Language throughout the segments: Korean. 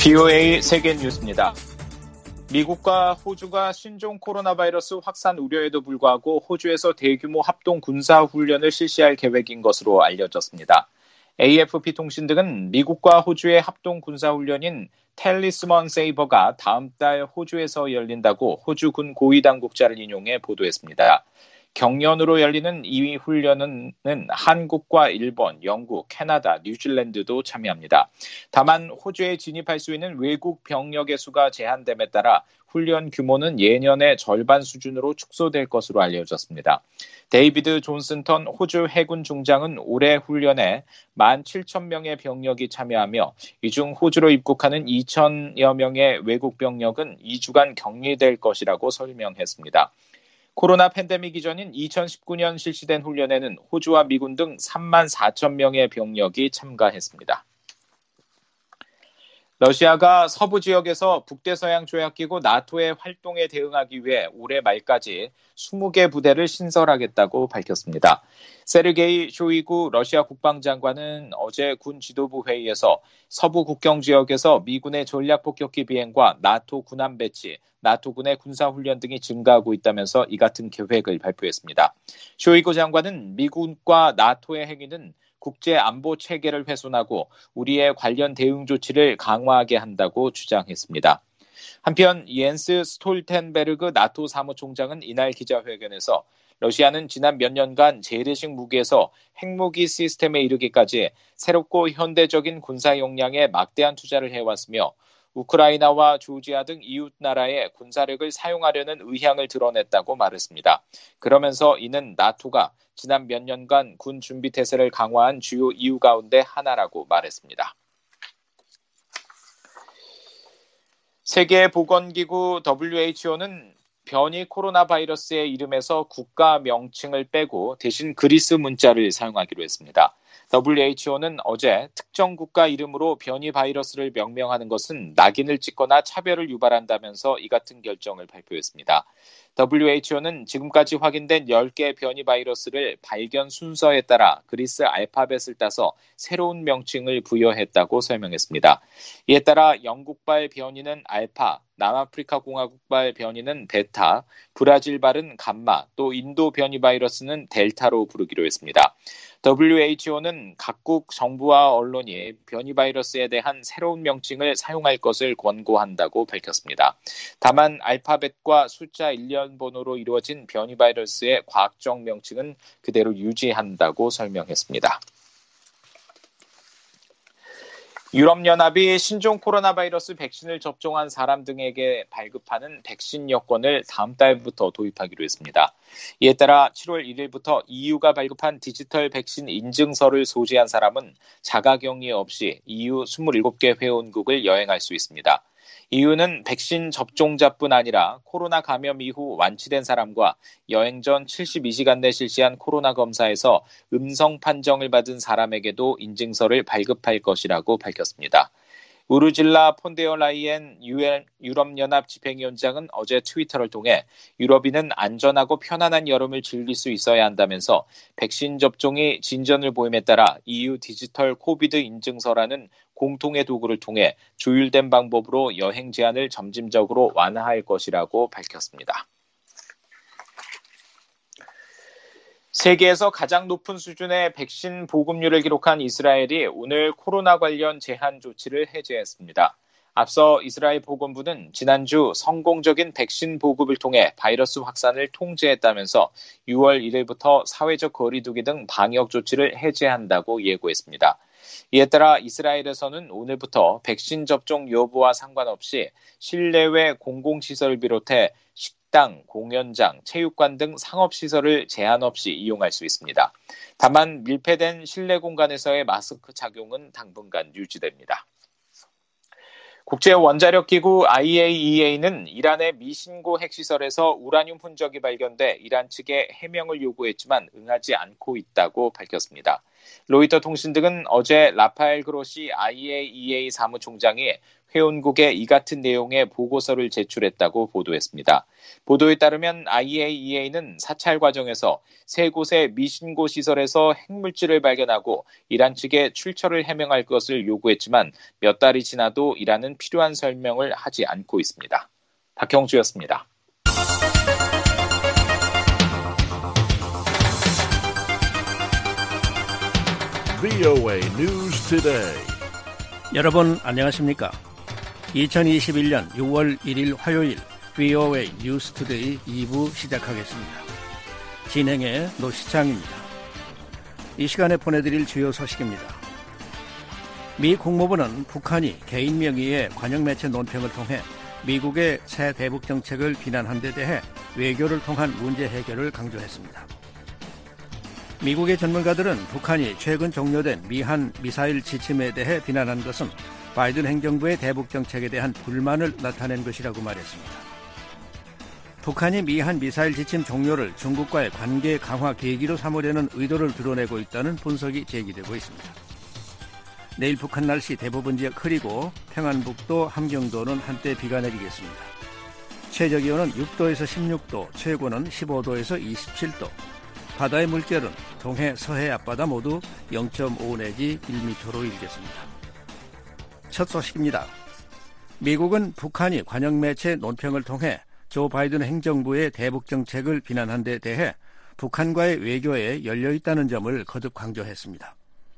VOA 세계 뉴스입니다. 미국과 호주가 신종 코로나 바이러스 확산 우려에도 불구하고 호주에서 대규모 합동 군사 훈련을 실시할 계획인 것으로 알려졌습니다. AFP 통신 등은 미국과 호주의 합동 군사 훈련인 텔리스먼 세이버가 다음 달 호주에서 열린다고 호주 군 고위 당국자를 인용해 보도했습니다. 경연으로 열리는 이 훈련은 한국과 일본, 영국, 캐나다, 뉴질랜드도 참여합니다. 다만 호주에 진입할 수 있는 외국 병력의 수가 제한됨에 따라 훈련 규모는 예년의 절반 수준으로 축소될 것으로 알려졌습니다. 데이비드 존슨턴 호주 해군 중장은 올해 훈련에 17,000명의 병력이 참여하며 이 중 호주로 입국하는 2,000여 명의 외국 병력은 2주간 격리될 것이라고 설명했습니다. 코로나 팬데믹 이전인 2019년 실시된 훈련에는 호주와 미군 등 34,000명의 병력이 참가했습니다. 러시아가 서부 지역에서 북대서양 조약기구 나토의 활동에 대응하기 위해 올해 말까지 20개 부대를 신설하겠다고 밝혔습니다. 세르게이 쇼이구 러시아 국방장관은 어제 군 지도부 회의에서 서부 국경 지역에서 미군의 전략폭격기 비행과 나토 군함 배치, 나토군의 군사훈련 등이 증가하고 있다면서 이 같은 계획을 발표했습니다. 쇼이구 장관은 미군과 나토의 행위는 국제 안보 체계를 훼손하고 우리의 관련 대응 조치를 강화하게 한다고 주장했습니다. 한편 옌스 스톨텐베르그 나토 사무총장은 이날 기자회견에서 러시아는 지난 몇 년간 재래식 무기에서 핵무기 시스템에 이르기까지 새롭고 현대적인 군사 역량에 막대한 투자를 해왔으며 우크라이나와 조지아 등 이웃 나라의 군사력을 사용하려는 의향을 드러냈다고 말했습니다. 그러면서 이는 나토가 지난 몇 년간 군 준비 태세를 강화한 주요 이유 가운데 하나라고 말했습니다. 세계보건기구 WHO는 변이 코로나 바이러스의 이름에서 국가 명칭을 빼고 대신 그리스 문자를 사용하기로 했습니다. WHO는 어제 특정 국가 이름으로 변이 바이러스를 명명하는 것은 낙인을 찍거나 차별을 유발한다면서 이 같은 결정을 발표했습니다. WHO는 지금까지 확인된 10개 변이 바이러스를 발견 순서에 따라 그리스 알파벳을 따서 새로운 명칭을 부여했다고 설명했습니다. 이에 따라 영국발 변이는 알파, 남아프리카 공화국발 변이는 베타, 브라질발은 감마, 또 인도 변이 바이러스는 델타로 부르기로 했습니다. WHO는 각국 정부와 언론이 변이 바이러스에 대한 새로운 명칭을 사용할 것을 권고한다고 밝혔습니다. 다만 알파벳과 숫자 1년 번호로 이루어진 변이 바이러스의 과학적 명칭은 그대로 유지한다고 설명했습니다. 유럽연합이 신종 코로나 바이러스 백신을 접종한 사람 등에게 발급하는 백신 여권을 다음 달부터 도입하기로 했습니다. 이에 따라 7월 1일부터 EU가 발급한 디지털 백신 인증서를 소지한 사람은 자가격리 없이 EU 27개 회원국을 여행할 수 있습니다. EU는 백신 접종자뿐 아니라 코로나 감염 이후 완치된 사람과 여행 전 72시간 내 실시한 코로나 검사에서 음성 판정을 받은 사람에게도 인증서를 발급할 것이라고 밝혔습니다. 우르질라 폰데어라이엔 유럽연합 집행위원장은 어제 트위터를 통해 유럽인은 안전하고 편안한 여름을 즐길 수 있어야 한다면서 백신 접종이 진전을 보임에 따라 EU 디지털 코비드 인증서라는 공통의 도구를 통해 조율된 방법으로 여행 제한을 점진적으로 완화할 것이라고 밝혔습니다. 세계에서 가장 높은 수준의 백신 보급률을 기록한 이스라엘이 오늘 코로나 관련 제한 조치를 해제했습니다. 앞서 이스라엘 보건부는 지난주 성공적인 백신 보급을 통해 바이러스 확산을 통제했다면서 6월 1일부터 사회적 거리두기 등 방역 조치를 해제한다고 예고했습니다. 이에 따라 이스라엘에서는 오늘부터 백신 접종 여부와 상관없이 실내외 공공시설을 비롯해 식당, 공연장, 체육관 등 상업시설을 제한 없이 이용할 수 있습니다. 다만 밀폐된 실내 공간에서의 마스크 착용은 당분간 유지됩니다. 국제원자력기구 IAEA는 이란의 미신고 핵시설에서 우라늄 흔적이 발견돼 이란 측에 해명을 요구했지만 응하지 않고 있다고 밝혔습니다. 로이터 통신 등은 어제 라파엘 그로시 IAEA 사무총장이 회원국에 이 같은 내용의 보고서를 제출했다고 보도했습니다. 보도에 따르면 IAEA는 사찰 과정에서 세 곳의 미신고 시설에서 핵물질을 발견하고 이란 측에 출처를 해명할 것을 요구했지만 몇 달이 지나도 이란은 필요한 설명을 하지 않고 있습니다. 박형주였습니다. VOA News Today. 여러분 안녕하십니까? 2021년 6월 1일 화요일 VOA News Today 2부 시작하겠습니다. 진행의 노시창입니다. 이 시간에 보내드릴 주요 소식입니다. 미 국무부는 북한이 개인 명의의 관영매체 논평을 통해 미국의 새 대북 정책을 비난한 데 대해 외교를 통한 문제 해결을 강조했습니다. 미국의 전문가들은 북한이 최근 종료된 미한 미사일 지침에 대해 비난한 것은 바이든 행정부의 대북 정책에 대한 불만을 나타낸 것이라고 말했습니다. 북한이 미한 미사일 지침 종료를 중국과의 관계 강화 계기로 삼으려는 의도를 드러내고 있다는 분석이 제기되고 있습니다. 내일 북한 날씨 대부분 지역 흐리고 평안북도, 함경도는 한때 비가 내리겠습니다. 최저기온은 6도에서 16도, 최고는 15도에서 27도. 바다의 물결은 동해, 서해 앞바다 모두 0.5 내지 1m로 일겠습니다. 첫 소식입니다. 미국은 북한이 관영매체 논평을 통해 조 바이든 행정부의 대북 정책을 비난한 데 대해 북한과의 외교에 열려있다는 점을 거듭 강조했습니다.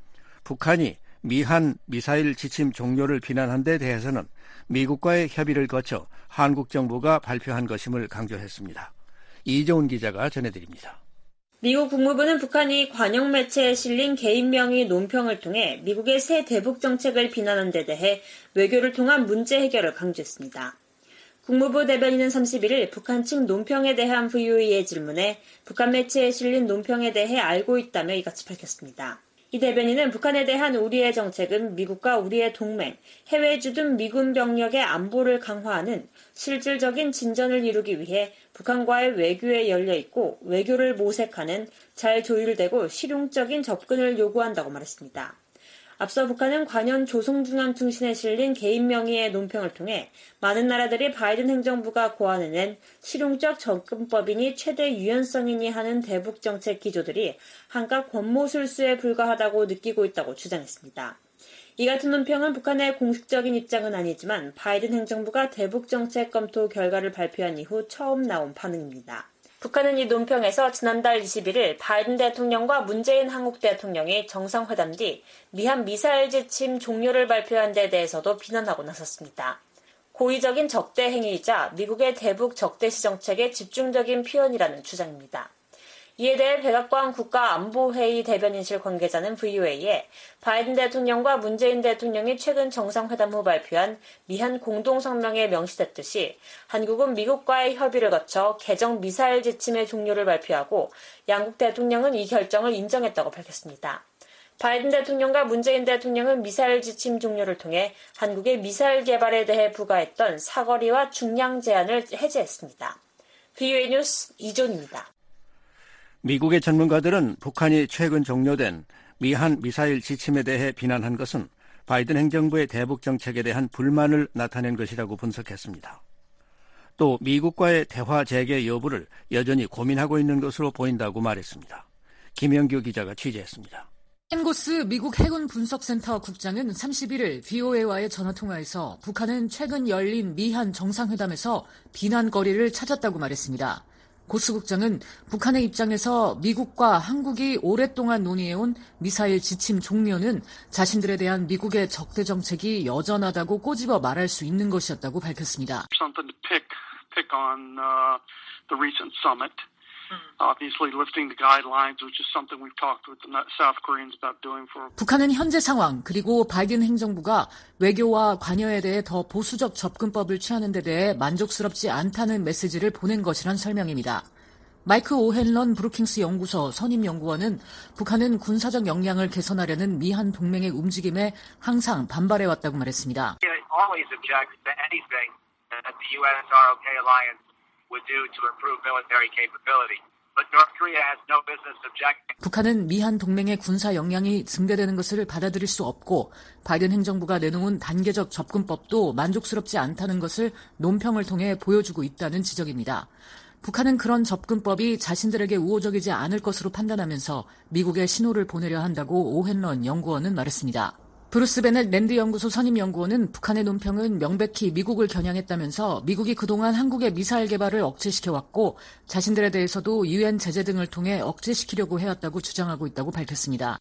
북한이 미한 미사일 지침 종료를 비난한 데 대해서는 미국과의 협의를 거쳐 한국 정부가 발표한 것임을 강조했습니다. 이종훈 기자가 전해드립니다. 미국 국무부는 북한이 관영매체에 실린 개인 명의 논평을 통해 미국의 새 대북 정책을 비난한 데 대해 외교를 통한 문제 해결을 강조했습니다. 국무부 대변인은 31일 북한 측 논평에 대한 VOA의 질문에 북한 매체에 실린 논평에 대해 알고 있다며 이같이 밝혔습니다. 이 대변인은 북한에 대한 우리의 정책은 미국과 우리의 동맹, 해외에 주둔 미군 병력의 안보를 강화하는 실질적인 진전을 이루기 위해 북한과의 외교에 열려있고 외교를 모색하는 잘 조율되고 실용적인 접근을 요구한다고 말했습니다. 앞서 북한은 관현 조선중앙통신에 실린 개인 명의의 논평을 통해 많은 나라들이 바이든 행정부가 고안해낸 실용적 접근법이니 최대 유연성이니 하는 대북 정책 기조들이 한갓 권모술수에 불과하다고 느끼고 있다고 주장했습니다. 이 같은 논평은 북한의 공식적인 입장은 아니지만 바이든 행정부가 대북 정책 검토 결과를 발표한 이후 처음 나온 반응입니다. 북한은 이 논평에서 지난달 21일 바이든 대통령과 문재인 한국 대통령이 정상회담 뒤 미한 미사일 지침 종료를 발표한 데 대해서도 비난하고 나섰습니다. 고의적인 적대 행위이자 미국의 대북 적대시 정책의 집중적인 표현이라는 주장입니다. 이에 대해 백악관 국가안보회의 대변인실 관계자는 VOA에 바이든 대통령과 문재인 대통령이 최근 정상회담 후 발표한 미한 공동성명에 명시됐듯이 한국은 미국과의 협의를 거쳐 개정 미사일 지침의 종료를 발표하고 양국 대통령은 이 결정을 인정했다고 밝혔습니다. 바이든 대통령과 문재인 대통령은 미사일 지침 종료를 통해 한국의 미사일 개발에 대해 부과했던 사거리와 중량 제한을 해제했습니다. VOA 뉴스 이존입니다. 미국의 전문가들은 북한이 최근 종료된 미한 미사일 지침에 대해 비난한 것은 바이든 행정부의 대북 정책에 대한 불만을 나타낸 것이라고 분석했습니다. 또 미국과의 대화 재개 여부를 여전히 고민하고 있는 것으로 보인다고 말했습니다. 김영규 기자가 취재했습니다. 앤고스 미국 해군 분석센터 국장은 31일 VOA와의 전화통화에서 북한은 최근 열린 미한 정상회담에서 비난거리를 찾았다고 말했습니다. 고스 국장은 북한의 입장에서 미국과 한국이 오랫동안 논의해온 미사일 지침 종료는 자신들에 대한 미국의 적대 정책이 여전하다고 꼬집어 말할 수 있는 것이었다고 밝혔습니다. 북한은 현재 상황 그리고 바이든 행정부가 외교와 관여에 대해 더 보수적 접근법을 취하는 데 대해 만족스럽지 않다는 메시지를 보낸 것이란 설명입니다. 마이크 오헨런 브루킹스 연구소 선임연구원은 북한은 군사적 역량을 개선하려는 미한 동맹의 움직임에 항상 반발해왔다고 말했습니다. 북한은 미한 동맹의 군사 역량이 증대되는 것을 받아들일 수 없고 바이든 행정부가 내놓은 단계적 접근법도 만족스럽지 않다는 것을 논평을 통해 보여주고 있다는 지적입니다. 북한은 그런 접근법이 자신들에게 우호적이지 않을 것으로 판단하면서 미국에 신호를 보내려 한다고 오헨런 연구원은 말했습니다. 브루스 베넷 랜드 연구소 선임 연구원은 북한의 논평은 명백히 미국을 겨냥했다면서 미국이 그동안 한국의 미사일 개발을 억제시켜왔고 자신들에 대해서도 유엔 제재 등을 통해 억제시키려고 해왔다고 주장하고 있다고 밝혔습니다.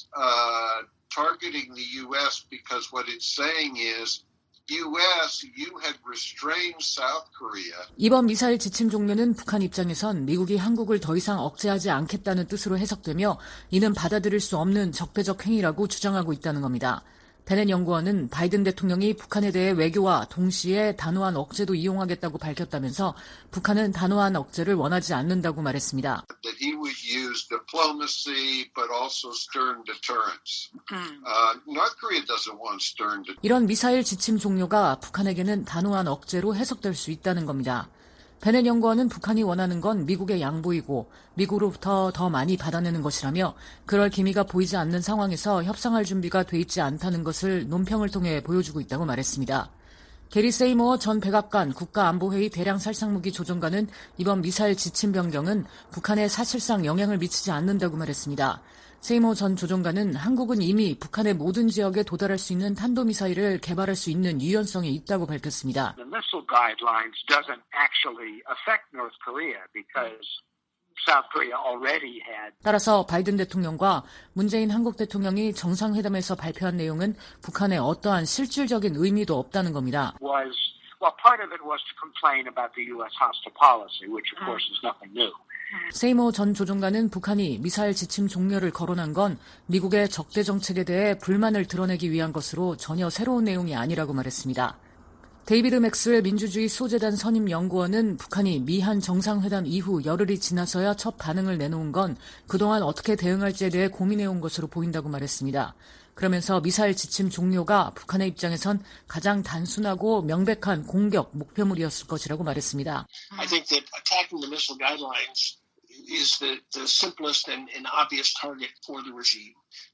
Targeting the U.S. because what it's saying is U.S. you had restrained South Korea. 이번 미사일 지침 종료는 북한 입장에선 미국이 한국을 더 이상 억제하지 않겠다는 뜻으로 해석되며 이는 받아들일 수 없는 적대적 행위라고 주장하고 있다는 겁니다. 베넷 연구원은 바이든 대통령이 북한에 대해 외교와 동시에 단호한 억제도 이용하겠다고 밝혔다면서 북한은 단호한 억제를 원하지 않는다고 말했습니다. That he would use diplomacy but also stern deterrence. North Korea doesn't want stern deterrence. 이런 미사일 지침 종료가 북한에게는 단호한 억제로 해석될 수 있다는 겁니다. 베넷 연구원은 북한이 원하는 건 미국의 양보이고 미국으로부터 더 많이 받아내는 것이라며 그럴 기미가 보이지 않는 상황에서 협상할 준비가 돼 있지 않다는 것을 논평을 통해 보여주고 있다고 말했습니다. 게리 세이모어 전 백악관 국가안보회의 대량살상무기 조종관은 이번 미사일 지침 변경은 북한에 사실상 영향을 미치지 않는다고 말했습니다. 세이모 전 조종관은 한국은 이미 북한의 모든 지역에 도달할 수 있는 탄도미사일을 개발할 수 있는 유연성이 있다고 밝혔습니다. The missile guidelines doesn't actually affect North Korea because South Korea already had. 따라서 바이든 대통령과 문재인 한국 대통령이 정상회담에서 발표한 내용은 북한에 어떠한 실질적인 의미도 없다는 겁니다. Well, part of it was to complain about the U.S. hostile policy, which of course is nothing new. 세이모 전 조종관은 북한이 미사일 지침 종료를 거론한 건 미국의 적대 정책에 대해 불만을 드러내기 위한 것으로 전혀 새로운 내용이 아니라고 말했습니다. 데이비드 맥스웰 민주주의 소재단 선임 연구원은 북한이 미한 정상회담 이후 열흘이 지나서야 첫 반응을 내놓은 건 그동안 어떻게 대응할지에 대해 고민해온 것으로 보인다고 말했습니다. 그러면서 미사일 지침 종료가 북한의 입장에선 가장 단순하고 명백한 공격 목표물이었을 것이라고 말했습니다. I think that attacking the missile guidelines is the simplest and obvious target for the regime.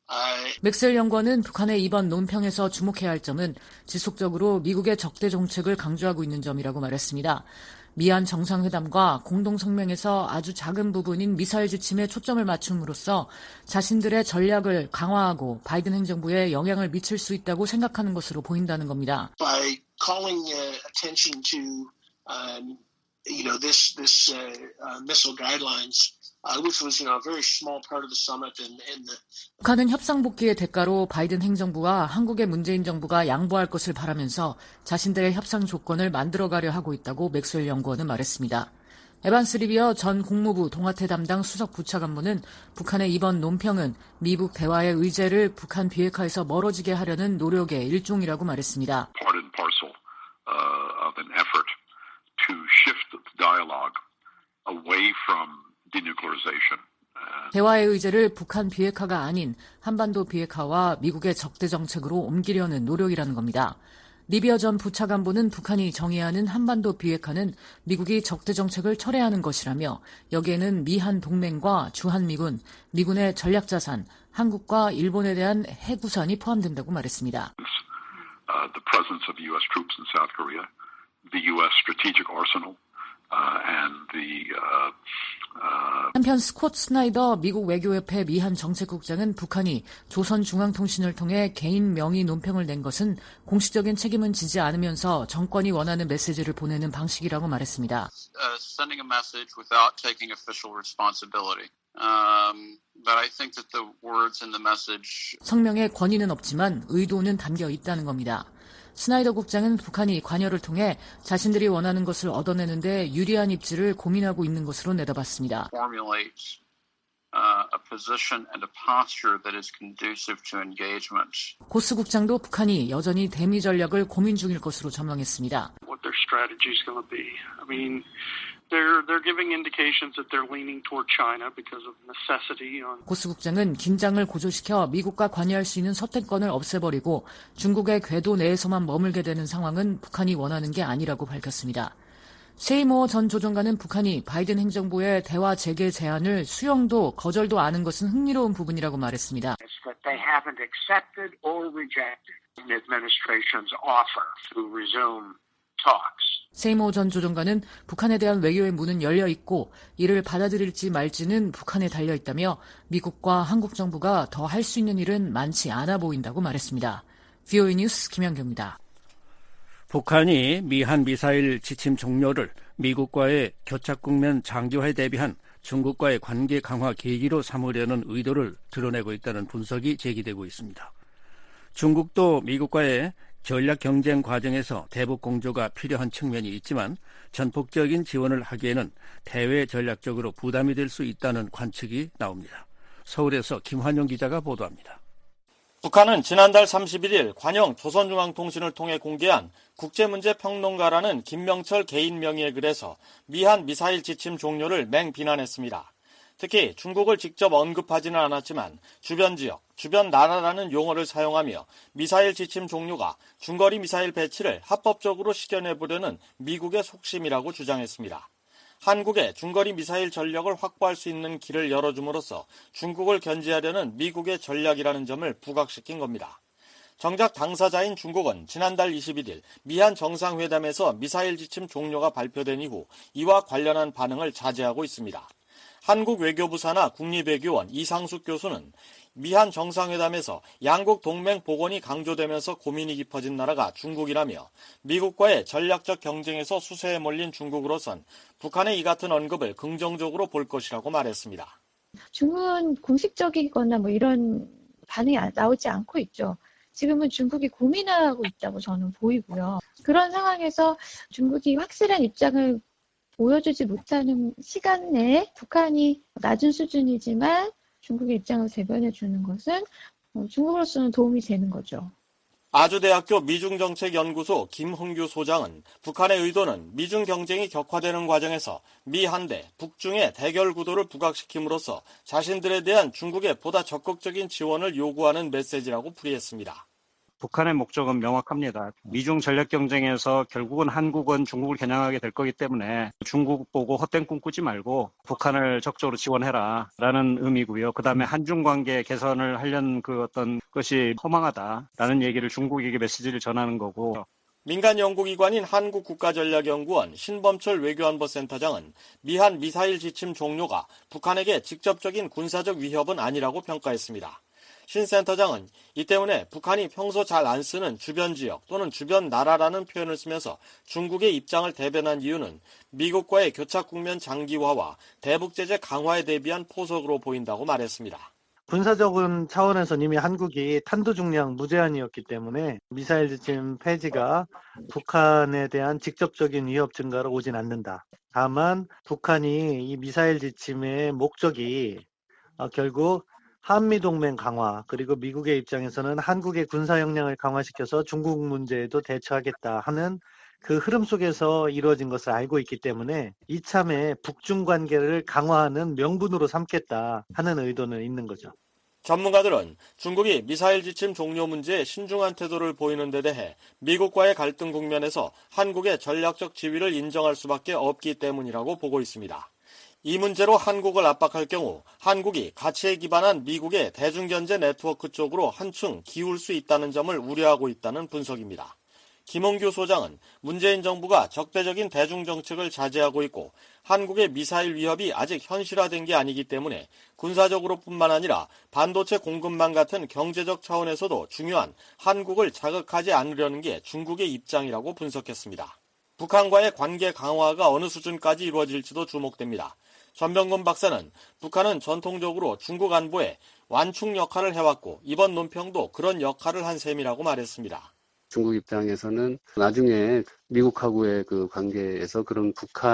맥스웰 연구원은 북한의 이번 논평에서 주목해야 할 점은 지속적으로 미국의 적대 정책을 강조하고 있는 점이라고 말했습니다. 미한 정상회담과 공동성명에서 아주 작은 부분인 미사일 지침에 초점을 맞춤으로써 자신들의 전략을 강화하고 바이든 행정부에 영향을 미칠 수 있다고 생각하는 것으로 보인다는 겁니다. By calling attention to this missile guidelines, which was a very small part of the summit and the 북한은 협상 복귀의 대가로 바이든 행정부와 한국의 문재인 정부가 양보할 것을 바라면서 자신들의 협상 조건을 만들어가려 하고 있다고 맥스웰 연구원은 말했습니다. 에반스 리비어 전 국무부 동아태 담당 수석 부차관보는 북한의 이번 논평은 미북 대화의 의제를 북한 비핵화에서 멀어지게 하려는 노력의 일종이라고 말했습니다. Part and parcel of an effort to shift the dialogue away from denuclearization. 대화의 의제를 북한 비핵화가 아닌 한반도 비핵화와 미국의 적대 정책으로 옮기려는 노력이라는 겁니다. 리비어 전 부차관보는 북한이 정의하는 한반도 비핵화는 미국이 적대 정책을 철회하는 것이라며 여기에는 미한 동맹과 주한미군, 미군의 전략자산, 한국과 일본에 대한 해구산이 포함된다고 말했습니다. The presence of U.S. troops in South Korea, the U.S. strategic arsenal, and the 한편 스콧 스나이더 미국 외교협회 미한 정책국장은 북한이 조선중앙통신을 통해 개인 명의 논평을 낸 것은 공식적인 책임은 지지 않으면서 정권이 원하는 메시지를 보내는 방식이라고 말했습니다. Sending a message without taking official responsibility. But I think that the words in the message. 성명에 권위는 없지만 의도는 담겨 있다는 겁니다. 스나이더 국장은 북한이 관여를 통해 자신들이 원하는 것을 얻어내는데 유리한 입지를 고민하고 있는 것으로 내다봤습니다. 고스 국장도 북한이 여전히 대미 전략을 고민 중일 것으로 전망했습니다. They're giving indications that they're leaning toward China because of necessity. 고스 국장은 긴장을 고조시켜 미국과 관여할 수 있는 선택권을 없애버리고 중국의 궤도 내에서만 머물게 되는 상황은 북한이 원하는 게 아니라고 밝혔습니다. 세이모어 전 조정관은 북한이 바이든 행정부의 대화 재개 제안을 수용도 거절도 않은 것은 흥미로운 부분이라고 말했습니다. They haven't accepted or rejected the administration's offer to resume talks. 세이모어 전 조정관은 북한에 대한 외교의 문은 열려 있고 이를 받아들일지 말지는 북한에 달려 있다며 미국과 한국 정부가 더 할 수 있는 일은 많지 않아 보인다고 말했습니다. VOA 뉴스 김현경입니다. 북한이 미한 미사일 지침 종료를 미국과의 교착 국면 장기화에 대비한 중국과의 관계 강화 계기로 삼으려는 의도를 드러내고 있다는 분석이 제기되고 있습니다. 중국도 미국과의 전략 경쟁 과정에서 대북 공조가 필요한 측면이 있지만 전폭적인 지원을 하기에는 대외 전략적으로 부담이 될 수 있다는 관측이 나옵니다. 서울에서 김환용 기자가 보도합니다. 북한은 지난달 31일 관영 조선중앙통신을 통해 공개한 국제문제평론가라는 김명철 개인 명의의 글에서 미한 미사일 지침 종료를 맹비난했습니다. 특히 중국을 직접 언급하지는 않았지만 주변 지역, 주변 나라라는 용어를 사용하며 미사일 지침 종료가 중거리 미사일 배치를 합법적으로 실현해보려는 미국의 속심이라고 주장했습니다. 한국의 중거리 미사일 전력을 확보할 수 있는 길을 열어줌으로써 중국을 견제하려는 미국의 전략이라는 점을 부각시킨 겁니다. 정작 당사자인 중국은 지난달 21일 미한 정상회담에서 미사일 지침 종료가 발표된 이후 이와 관련한 반응을 자제하고 있습니다. 한국 외교부 산하 국립외교원 이상숙 교수는 미한 정상회담에서 양국 동맹 복원이 강조되면서 고민이 깊어진 나라가 중국이라며 미국과의 전략적 경쟁에서 수세에 몰린 중국으로선 북한의 이 같은 언급을 긍정적으로 볼 것이라고 말했습니다. 중국은 공식적이거나 이런 반응이 나오지 않고 있죠. 지금은 중국이 고민하고 있다고 저는 보이고요. 그런 상황에서 중국이 확실한 입장을 보여주지 못하는 시간 내에 북한이 낮은 수준이지만 중국의 입장을 대변해 주는 것은 중국으로서는 도움이 되는 거죠. 아주대학교 미중정책연구소 김흥규 소장은 북한의 의도는 미중 경쟁이 격화되는 과정에서 미한대, 북중의 대결 구도를 부각시킴으로써 자신들에 대한 중국의 보다 적극적인 지원을 요구하는 메시지라고 풀이했습니다. 북한의 목적은 명확합니다. 미중 전략 경쟁에서 결국은 한국은 중국을 겨냥하게 될 거기 때문에 중국 보고 헛된 꿈 꾸지 말고 북한을 적극적으로 지원해라라는 의미고요. 그다음에 한중 관계 개선을 하려는 어떤 것이 허망하다라는 얘기를 중국에게 메시지를 전하는 거고. 민간 연구기관인 한국국가전략연구원 신범철 외교안보센터장은 미한 미사일 지침 종료가 북한에게 직접적인 군사적 위협은 아니라고 평가했습니다. 신 센터장은 이 때문에 북한이 평소 잘 안 쓰는 주변 지역 또는 주변 나라라는 표현을 쓰면서 중국의 입장을 대변한 이유는 미국과의 교착 국면 장기화와 대북 제재 강화에 대비한 포석으로 보인다고 말했습니다. 군사적인 차원에서는 이미 한국이 탄도 중량 무제한이었기 때문에 미사일 지침 폐지가 북한에 대한 직접적인 위협 증가로 오진 않는다. 다만 북한이 이 미사일 지침의 목적이 결국 한미동맹 강화, 그리고 미국의 입장에서는 한국의 군사 역량을 강화시켜서 중국 문제에도 대처하겠다 하는 그 흐름 속에서 이루어진 것을 알고 있기 때문에 이참에 북중 관계를 강화하는 명분으로 삼겠다 하는 의도는 있는 거죠. 전문가들은 중국이 미사일 지침 종료 문제에 신중한 태도를 보이는 데 대해 미국과의 갈등 국면에서 한국의 전략적 지위를 인정할 수밖에 없기 때문이라고 보고 있습니다. 이 문제로 한국을 압박할 경우 한국이 가치에 기반한 미국의 대중견제 네트워크 쪽으로 한층 기울 수 있다는 점을 우려하고 있다는 분석입니다. 김홍규 소장은 문재인 정부가 적대적인 대중정책을 자제하고 있고 한국의 미사일 위협이 아직 현실화된 게 아니기 때문에 군사적으로뿐만 아니라 반도체 공급망 같은 경제적 차원에서도 중요한 한국을 자극하지 않으려는 게 중국의 입장이라고 분석했습니다. 북한과의 관계 강화가 어느 수준까지 이루어질지도 주목됩니다. 전병건 박사는 북한은 전통적으로 중국 안보에 완충 역할을 해왔고 이번 논평도 그런 역할을 한 셈이라고 말했습니다. 중국 입장에서는 나중에 미국하고의 그 관계에서 그런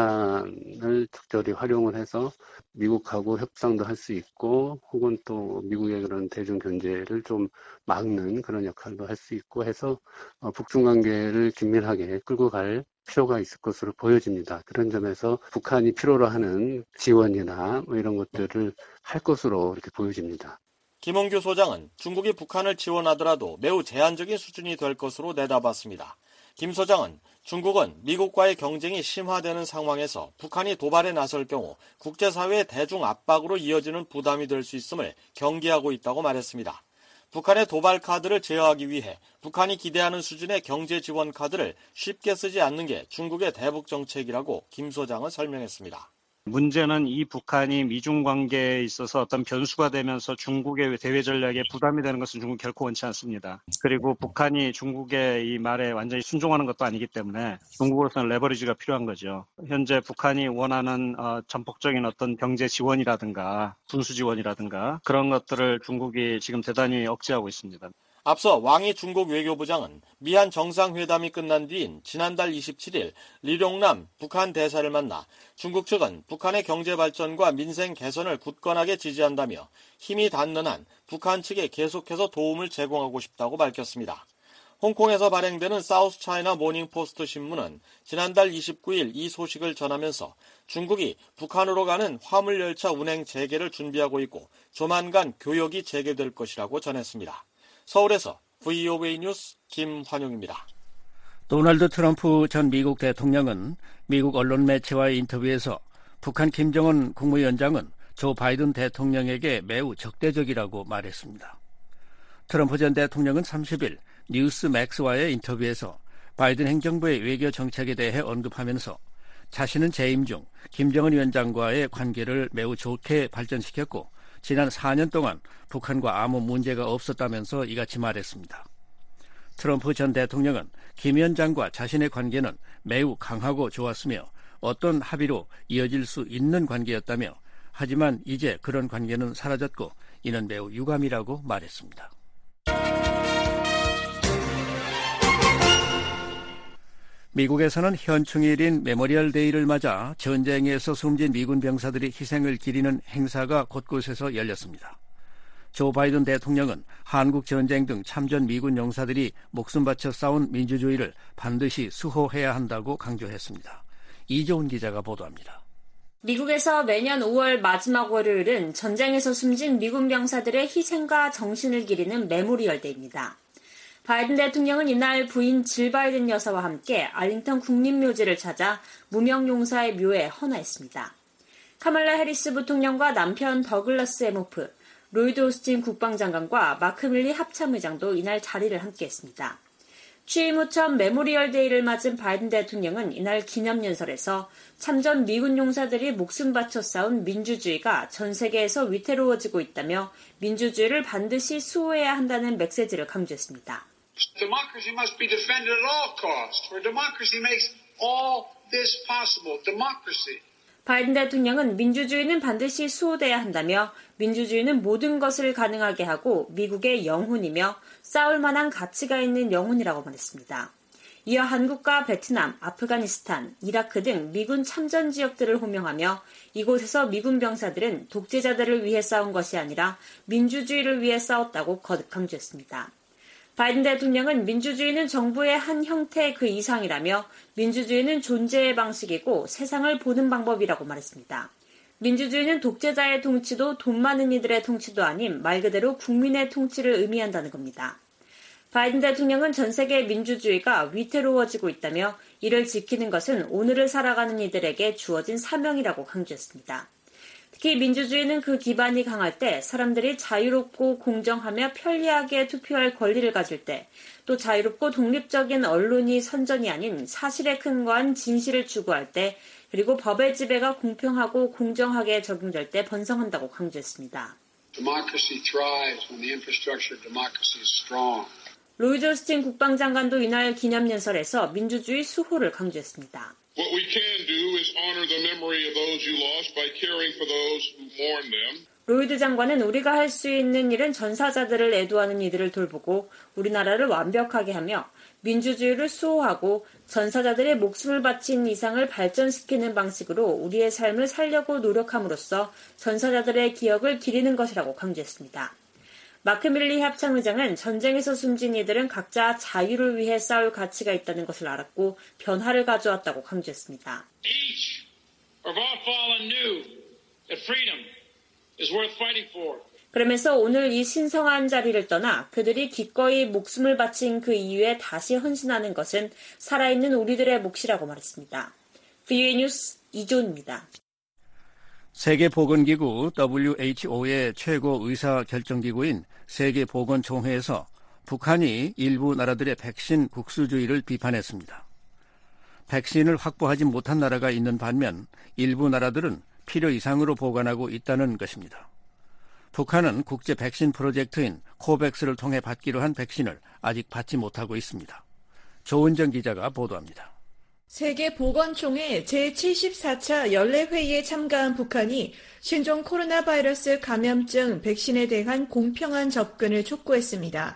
북한을 적절히 활용을 해서 미국하고 협상도 할 수 있고 혹은 또 미국의 그런 대중 견제를 좀 막는 그런 역할도 할 수 있고 해서 북중 관계를 긴밀하게 끌고 갈 필요가 있을 것으로 보여집니다. 그런 점에서 북한이 필요로 하는 지원이나 이런 것들을 할 것으로 이렇게 보여집니다. 김홍규 소장은 중국이 북한을 지원하더라도 매우 제한적인 수준이 될 것으로 내다봤습니다. 김 소장은 중국은 미국과의 경쟁이 심화되는 상황에서 북한이 도발에 나설 경우 국제사회의 대중 압박으로 이어지는 부담이 될 수 있음을 경계하고 있다고 말했습니다. 북한의 도발 카드를 제어하기 위해 북한이 기대하는 수준의 경제 지원 카드를 쉽게 쓰지 않는 게 중국의 대북 정책이라고 김 소장은 설명했습니다. 문제는 이 북한이 미중 관계에 있어서 어떤 변수가 되면서 중국의 대외 전략에 부담이 되는 것은 중국 결코 원치 않습니다. 그리고 북한이 중국의 이 말에 완전히 순종하는 것도 아니기 때문에 중국으로서는 레버리지가 필요한 거죠. 현재 북한이 원하는 전폭적인 어떤 경제 지원이라든가 군수 지원이라든가 그런 것들을 중국이 지금 대단히 억제하고 있습니다. 앞서 왕이 중국 외교부장은 미한 정상회담이 끝난 뒤인 지난달 27일 리룡남 북한 대사를 만나 중국 측은 북한의 경제 발전과 민생 개선을 굳건하게 지지한다며 힘이 닿는 한 북한 측에 계속해서 도움을 제공하고 싶다고 밝혔습니다. 홍콩에서 발행되는 사우스 차이나 모닝포스트 신문은 지난달 29일 이 소식을 전하면서 중국이 북한으로 가는 화물열차 운행 재개를 준비하고 있고 조만간 교역이 재개될 것이라고 전했습니다. 서울에서 VOA 뉴스 김환용입니다. 도널드 트럼프 전 미국 대통령은 미국 언론 매체와의 인터뷰에서 북한 김정은 국무위원장은 조 바이든 대통령에게 매우 적대적이라고 말했습니다. 트럼프 전 대통령은 30일 뉴스맥스와의 인터뷰에서 바이든 행정부의 외교 정책에 대해 언급하면서 자신은 재임 중 김정은 위원장과의 관계를 매우 좋게 발전시켰고 지난 4년 동안 북한과 아무 문제가 없었다면서 이같이 말했습니다. 트럼프 전 대통령은 김 위원장과 자신의 관계는 매우 강하고 좋았으며 어떤 합의로 이어질 수 있는 관계였다며 하지만 이제 그런 관계는 사라졌고 이는 매우 유감이라고 말했습니다. 미국에서는 현충일인 메모리얼 데이를 맞아 전쟁에서 숨진 미군 병사들이 희생을 기리는 행사가 곳곳에서 열렸습니다. 조 바이든 대통령은 한국 전쟁 등 참전 미군 용사들이 목숨 바쳐 싸운 민주주의를 반드시 수호해야 한다고 강조했습니다. 이조은 기자가 보도합니다. 미국에서 매년 5월 마지막 월요일은 전쟁에서 숨진 미군 병사들의 희생과 정신을 기리는 메모리얼 데이입니다. 바이든 대통령은 이날 부인 질 바이든 여사와 함께 알링턴 국립묘지를 찾아 무명 용사의 묘에 헌화했습니다. 카말라 해리스 부통령과 남편 더글라스 에모프, 로이드 오스틴 국방장관과 마크 밀리 합참의장도 이날 자리를 함께했습니다. 취임 후 첫 메모리얼 데이를 맞은 바이든 대통령은 이날 기념연설에서 참전 미군 용사들이 목숨 바쳐 싸운 민주주의가 전 세계에서 위태로워지고 있다며 민주주의를 반드시 수호해야 한다는 메시지를 강조했습니다. Democracy must be defended at all costs, for democracy makes all this possible. Democracy. 바이든 대통령은 민주주의는 반드시 수호돼야 한다며 민주주의는 모든 것을 가능하게 하고 미국의 영혼이며 싸울 만한 가치가 있는 영혼이라고 말했습니다. 이어 한국과 베트남, 아프가니스탄, 이라크 등 미군 참전 지역들을 호명하며 이곳에서 미군 병사들은 독재자들을 위해 싸운 것이 아니라 민주주의를 위해 싸웠다고 거듭 강조했습니다. 바이든 대통령은 민주주의는 정부의 한 형태 그 이상이라며 민주주의는 존재의 방식이고 세상을 보는 방법이라고 말했습니다. 민주주의는 독재자의 통치도 돈 많은 이들의 통치도 아닌 말 그대로 국민의 통치를 의미한다는 겁니다. 바이든 대통령은 전 세계 민주주의가 위태로워지고 있다며 이를 지키는 것은 오늘을 살아가는 이들에게 주어진 사명이라고 강조했습니다. 특히 민주주의는 그 기반이 강할 때 사람들이 자유롭고 공정하며 편리하게 투표할 권리를 가질 때 또 자유롭고 독립적인 언론이 선전이 아닌 사실에 근거한 진실을 추구할 때 그리고 법의 지배가 공평하고 공정하게 적용될 때 번성한다고 강조했습니다. Democracy thrives when the infrastructure of democracy is strong. 로이드 오스틴 국방장관도 이날 기념연설에서 민주주의 수호를 강조했습니다. What we can do is honor the memory of those you lost by caring for those who mourn them. 로이드 장관은 우리가 할 수 있는 일은 전사자들을 애도하는 이들을 돌보고 우리나라를 완벽하게 하며 민주주의를 수호하고 전사자들의 목숨을 바친 이상을 발전시키는 방식으로 우리의 삶을 살려고 노력함으로써 전사자들의 기억을 기리는 것이라고 강조했습니다. 마크 밀리 합참의장은 전쟁에서 숨진 이들은 각자 자유를 위해 싸울 가치가 있다는 것을 알았고 변화를 가져왔다고 강조했습니다. Each of our fallen knew that freedom is worth fighting for. 그러면서 오늘 이 신성한 자리를 떠나 그들이 기꺼이 목숨을 바친 그 이유에 다시 헌신하는 것은 살아있는 우리들의 몫이라고 말했습니다. VOA 뉴스 이조은입니다. 세계보건기구 WHO의 최고 의사결정기구인 세계보건총회에서 북한이 일부 나라들의 백신 국수주의를 비판했습니다. 백신을 확보하지 못한 나라가 있는 반면 일부 나라들은 필요 이상으로 보관하고 있다는 것입니다. 북한은 국제 백신 프로젝트인 코백스를 통해 받기로 한 백신을 아직 받지 못하고 있습니다. 조은정 기자가 보도합니다. 세계보건총회 제74차 연례회의에 참가한 북한이 신종 코로나 바이러스 감염증 백신에 대한 공평한 접근을 촉구했습니다.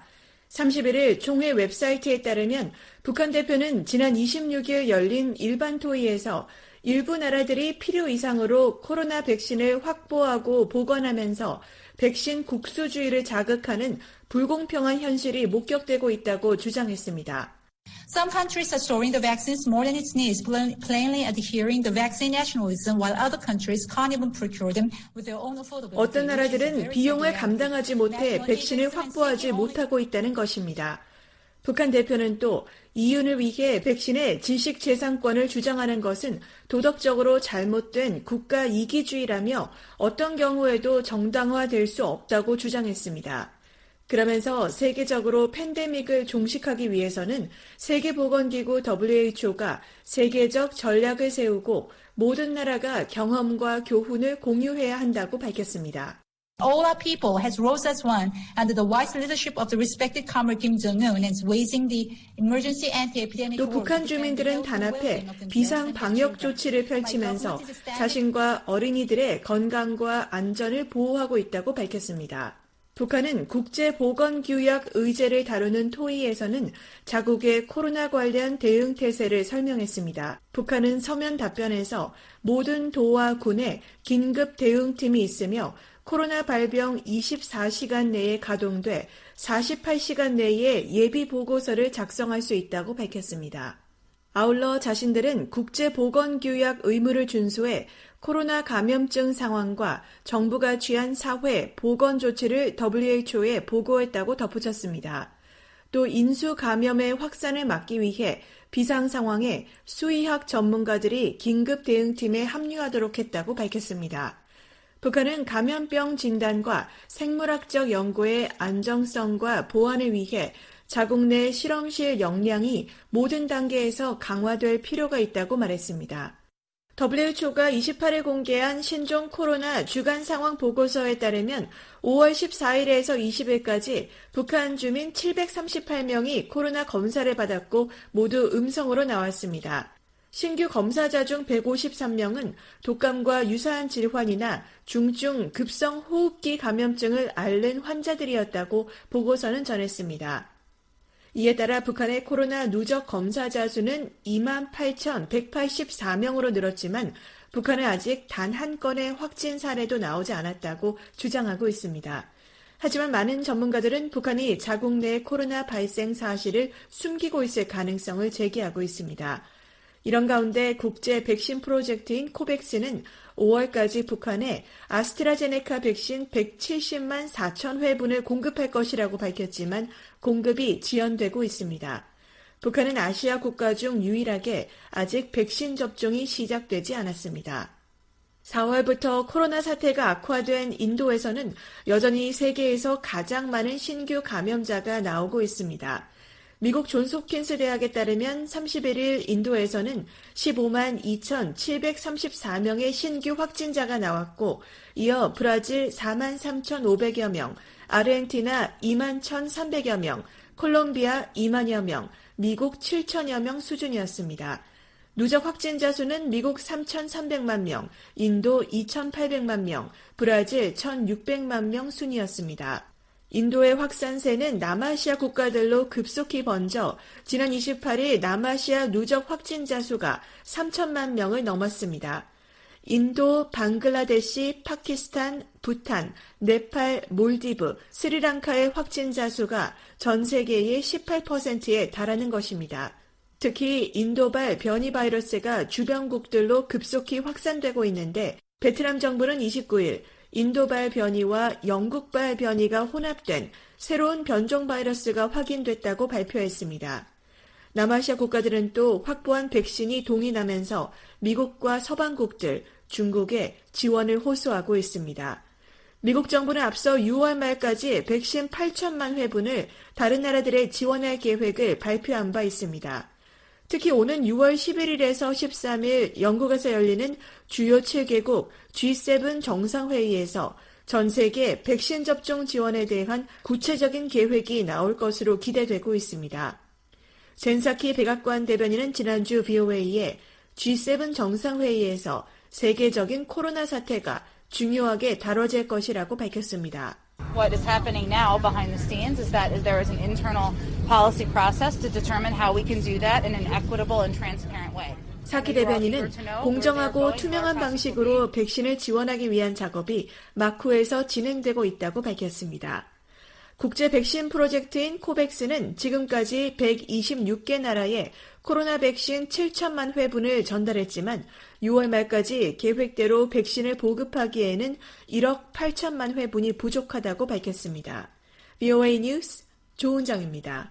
31일 총회 웹사이트에 따르면 북한 대표는 지난 26일 열린 일반 토의에서 일부 나라들이 필요 이상으로 코로나 백신을 확보하고 보관하면서 백신 국수주의를 자극하는 불공평한 현실이 목격되고 있다고 주장했습니다. Some countries are storing the vaccines more than it needs, plainly adhering to vaccine nationalism, while other countries can't even procure them with their own affordability. 어떤 나라들은 비용을 감당하지 못해 백신을 확보하지 못하고 있다는 것입니다. 북한 대표는 또 이윤을 위해 백신의 지식재산권을 주장하는 것은 도덕적으로 잘못된 국가 이기주의라며 어떤 경우에도 정당화될 수 없다고 주장했습니다. 그러면서 세계적으로 팬데믹을 종식하기 위해서는 세계보건기구 WHO가 세계적 전략을 세우고 모든 나라가 경험과 교훈을 공유해야 한다고 밝혔습니다. All our people has rose as one under the wise leadership of the respected Comrade Kim Jong-un and raising the emergency anti-epidemic. 또 북한 주민들은 단합해 비상 방역 조치를 펼치면서 자신과 어린이들의 건강과 안전을 보호하고 있다고 밝혔습니다. 북한은 국제보건규약 의제를 다루는 토의에서는 자국의 코로나 관련 대응 태세를 설명했습니다. 북한은 서면 답변에서 모든 도와 군에 긴급 대응팀이 있으며 코로나 발병 24시간 내에 가동돼 48시간 내에 예비 보고서를 작성할 수 있다고 밝혔습니다. 아울러 자신들은 국제보건규약 의무를 준수해 코로나 감염증 상황과 정부가 취한 사회 보건 조치를 WHO에 보고했다고 덧붙였습니다. 또 인수 감염의 확산을 막기 위해 비상 상황에 수의학 전문가들이 긴급 대응팀에 합류하도록 했다고 밝혔습니다. 북한은 감염병 진단과 생물학적 연구의 안정성과 보완을 위해 자국 내 실험실 역량이 모든 단계에서 강화될 필요가 있다고 말했습니다. WHO가 28일 공개한 신종 코로나 주간 상황 보고서에 따르면 5월 14일에서 20일까지 북한 주민 738명이 코로나 검사를 받았고 모두 음성으로 나왔습니다. 신규 검사자 중 153명은 독감과 유사한 질환이나 중증 급성 호흡기 감염증을 앓는 환자들이었다고 보고서는 전했습니다. 이에 따라 북한의 코로나 누적 검사자 수는 28,184명으로 늘었지만 북한은 아직 단 한 건의 확진 사례도 나오지 않았다고 주장하고 있습니다. 하지만 많은 전문가들은 북한이 자국 내 코로나 발생 사실을 숨기고 있을 가능성을 제기하고 있습니다. 이런 가운데 국제 백신 프로젝트인 코백스는 5월까지 북한에 아스트라제네카 백신 170만 4천 회분을 공급할 것이라고 밝혔지만 공급이 지연되고 있습니다. 북한은 아시아 국가 중 유일하게 아직 백신 접종이 시작되지 않았습니다. 4월부터 코로나 사태가 악화된 인도에서는 여전히 세계에서 가장 많은 신규 감염자가 나오고 있습니다. 미국 존스홉킨스 대학에 따르면 31일 인도에서는 15만 2,734명의 신규 확진자가 나왔고 이어 브라질 4만 3,500여 명, 아르헨티나 2만 1,300여 명, 콜롬비아 2만여 명, 미국 7천여 명 수준이었습니다. 누적 확진자 수는 미국 3,300만 명, 인도 2,800만 명, 브라질 1,600만 명 순이었습니다. 인도의 확산세는 남아시아 국가들로 급속히 번져 지난 28일 남아시아 누적 확진자 수가 3천만 명을 넘었습니다. 인도, 방글라데시, 파키스탄, 부탄, 네팔, 몰디브, 스리랑카의 확진자 수가 전 세계의 18%에 달하는 것입니다. 특히 인도발 변이 바이러스가 주변국들로 급속히 확산되고 있는데 베트남 정부는 29일 인도발 변이와 영국발 변이가 혼합된 새로운 변종 바이러스가 확인됐다고 발표했습니다. 남아시아 국가들은 또 확보한 백신이 동이 나면서 미국과 서방국들, 중국에 지원을 호소하고 있습니다. 미국 정부는 앞서 6월 말까지 백신 8천만 회분을 다른 나라들에 지원할 계획을 발표한 바 있습니다. 특히 오는 6월 11일에서 13일 영국에서 열리는 주요 7개국 G7 정상회의에서 전 세계 백신 접종 지원에 대한 구체적인 계획이 나올 것으로 기대되고 있습니다. 젠사키 백악관 대변인은 지난주 VOA에 G7 정상회의에서 세계적인 코로나 사태가 중요하게 다뤄질 것이라고 밝혔습니다. What is happening now behind the scenes is that there is an internal policy process to determine how we can do that in an equitable and transparent way. 사키 대변인은 공정하고 투명한 방식으로 백신을 지원하기 위한 작업이 마쿠에서 진행되고 있다고 밝혔습니다. 국제 백신 프로젝트인 코백스는 지금까지 126개 나라에 코로나 백신 7천만 회분을 전달했지만 6월 말까지 계획대로 백신을 보급하기에는 1억 8천만 회분이 부족하다고 밝혔습니다. VOA 뉴스 조은정입니다.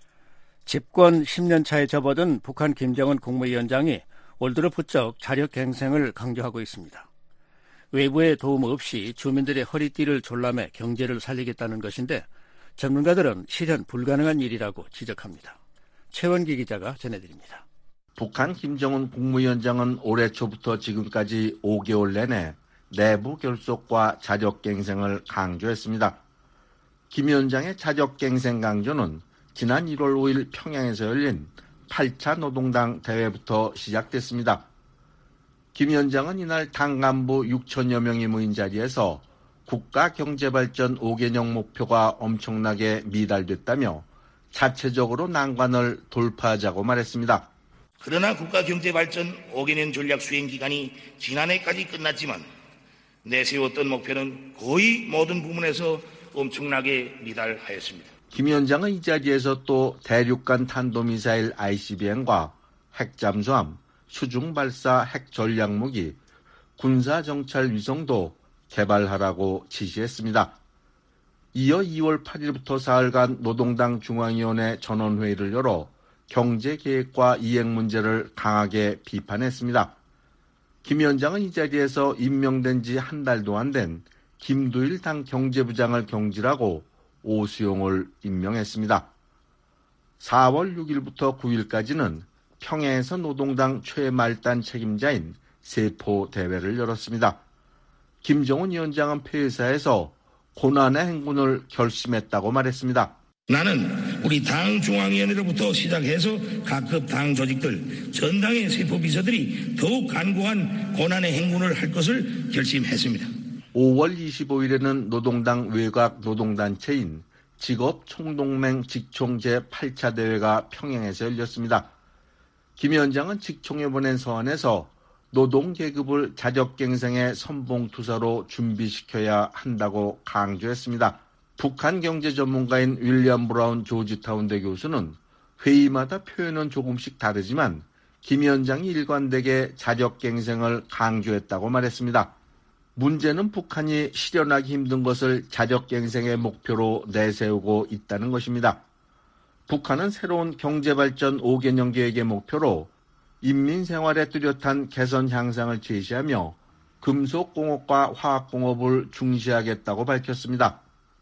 집권 10년 차에 접어든 북한 김정은 국무위원장이 올 들어 부쩍 자력갱생을 강조하고 있습니다. 외부의 도움 없이 주민들의 허리띠를 졸라매 경제를 살리겠다는 것인데 전문가들은 실현 불가능한 일이라고 지적합니다. 최원기 기자가 전해드립니다. 북한 김정은 국무위원장은 올해 초부터 지금까지 5개월 내내 내부 결속과 자력갱생을 강조했습니다. 김 위원장의 자력갱생 강조는 지난 1월 5일 평양에서 열린 8차 노동당 대회부터 시작됐습니다. 김 위원장은 이날 당 간부 6천여 명이 모인 자리에서 국가 경제발전 5개년 목표가 엄청나게 미달됐다며 자체적으로 난관을 돌파하자고 말했습니다. 그러나 국가 경제발전 5개년 전략 수행 기간이 지난해까지 끝났지만 내세웠던 목표는 거의 모든 부문에서 엄청나게 미달하였습니다. 김 위원장은 이 자리에서 또 대륙간 탄도미사일 ICBM과 핵잠수함, 수중발사 핵전략무기, 군사정찰 위성도 개발하라고 지시했습니다. 이어 2월 8일부터 사흘간 노동당 중앙위원회 전원회의를 열어 경제계획과 이행 문제를 강하게 비판했습니다. 김 위원장은 이 자리에서 임명된 지 한 달도 안 된 김두일 당 경제부장을 경질하고 오수용을 임명했습니다. 4월 6일부터 9일까지는 평양에서 노동당 최말단 책임자인 세포 대회를 열었습니다. 김정은 위원장은 폐회사에서 고난의 행군을 결심했다고 말했습니다. 나는 우리 당 중앙위원회로부터 시작해서 각급 당 조직들, 전당의 세포 비서들이 더욱 간곡한 고난의 행군을 할 것을 결심했습니다. 5월 25일에는 노동당 외곽 노동단체인 직업총동맹 직총 제8차 대회가 평양에서 열렸습니다. 김 위원장은 직총에 보낸 서한에서 노동계급을 자력갱생의 선봉투사로 준비시켜야 한다고 강조했습니다. 북한 경제 전문가인 윌리엄 브라운 조지타운대 교수는 회의마다 표현은 조금씩 다르지만 김 위원장이 일관되게 자력갱생을 강조했다고 말했습니다. 문제는 북한이 실현하기 힘든 것을 자력갱생의 목표로 내세우고 있다는 것입니다. 북한은 새로운 경제발전 5개년 계획의 목표로 인민생활에 뚜렷한 개선 향상을 제시하며 금속공업과 화학공업을 중시하겠다고 밝혔습니다.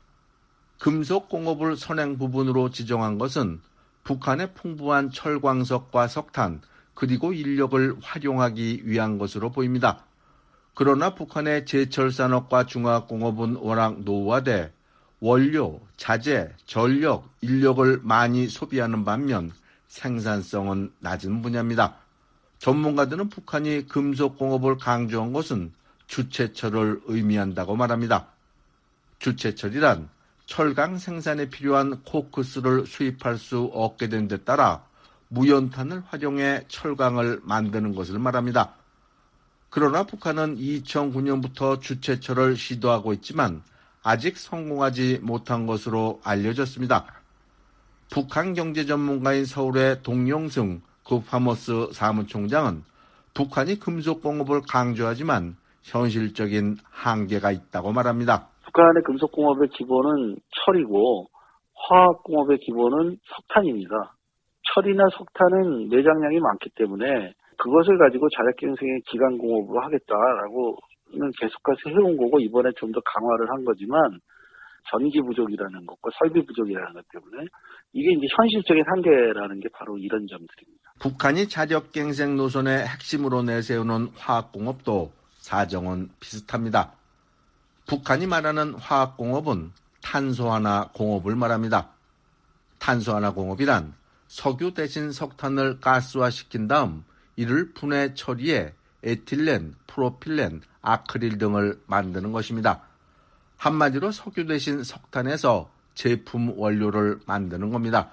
금속공업을 선행 부분으로 지정한 것은 북한의 풍부한 철광석과 석탄 그리고 인력을 활용하기 위한 것으로 보입니다. 그러나 북한의 제철산업과 중화공업은 워낙 노후화돼 원료, 자재, 전력, 인력을 많이 소비하는 반면 생산성은 낮은 분야입니다. 전문가들은 북한이 금속공업을 강조한 것은 주체철을 의미한다고 말합니다. 주체철이란 철강 생산에 필요한 코크스를 수입할 수 없게 된 데 따라 무연탄을 활용해 철강을 만드는 것을 말합니다. 그러나 북한은 2009년부터 주체철을 시도하고 있지만 아직 성공하지 못한 것으로 알려졌습니다. 북한 경제 전문가인 서울의 동용승 그 파머스 사무총장은 북한이 금속공업을 강조하지만 현실적인 한계가 있다고 말합니다. 북한의 금속공업의 기본은 철이고 화학공업의 기본은 석탄입니다. 철이나 석탄은 내장량이 많기 때문에 그것을 가지고 자력갱생의 기간공업으로 하겠다라고는 계속해서 해온 거고 이번에 좀 더 강화를 한 거지만 전기 부족이라는 것과 설비 부족이라는 것 때문에 이게 이제 현실적인 한계라는 게 바로 이런 점들입니다. 북한이 자력갱생 노선의 핵심으로 내세우는 화학공업도 사정은 비슷합니다. 북한이 말하는 화학공업은 탄소하나 공업을 말합니다. 탄소하나 공업이란 석유 대신 석탄을 가스화시킨 다음 이를 분해 처리해 에틸렌, 프로필렌, 아크릴 등을 만드는 것입니다. 한마디로 석유 대신 석탄에서 제품 원료를 만드는 겁니다.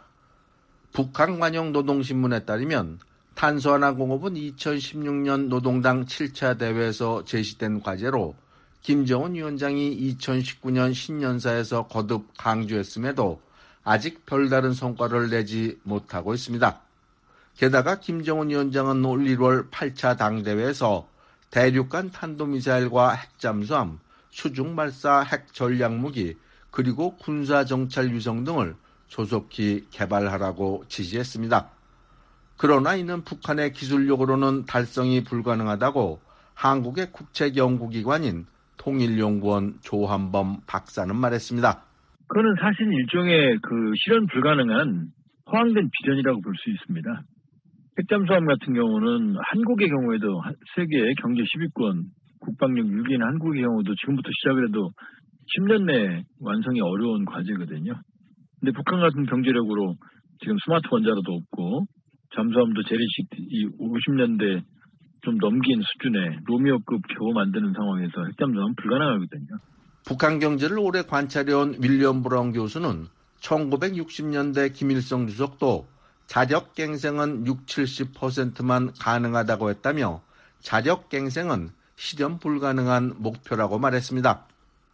북한관영노동신문에 따르면 탄소하나 공업은 2016년 노동당 7차 대회에서 제시된 과제로 김정은 위원장이 2019년 신년사에서 거듭 강조했음에도 아직 별다른 성과를 내지 못하고 있습니다. 게다가 김정은 위원장은 올 1월 8차 당대회에서 대륙간 탄도미사일과 핵잠수함, 수중발사 핵전략무기, 그리고 군사정찰 위성 등을 조속히 개발하라고 지시했습니다. 그러나 이는 북한의 기술력으로는 달성이 불가능하다고 한국의 국책연구기관인 통일연구원 조한범 박사는 말했습니다. 그거는 사실 일종의 실현 불가능한 허황된 비전이라고 볼 수 있습니다. 핵잠수함 같은 경우는 한국의 경우에도 세계 경제 10위권 국방력 6위인 한국의 경우도 지금부터 시작을 해도 10년 내에 완성이 어려운 과제거든요. 근데 북한 같은 경제력으로 지금 스마트 원자로도 없고 잠수함도 재래식 50년대 좀 넘긴 수준의 로미오급 겨우 만드는 상황에서 핵잠수함은 불가능하거든요. 북한 경제를 오래 관찰해온 윌리엄 브라운 교수는 1960년대 김일성 주석도 자력갱생은 60-70%만 가능하다고 했다며 자력갱생은 실현 불가능한 목표라고 말했습니다.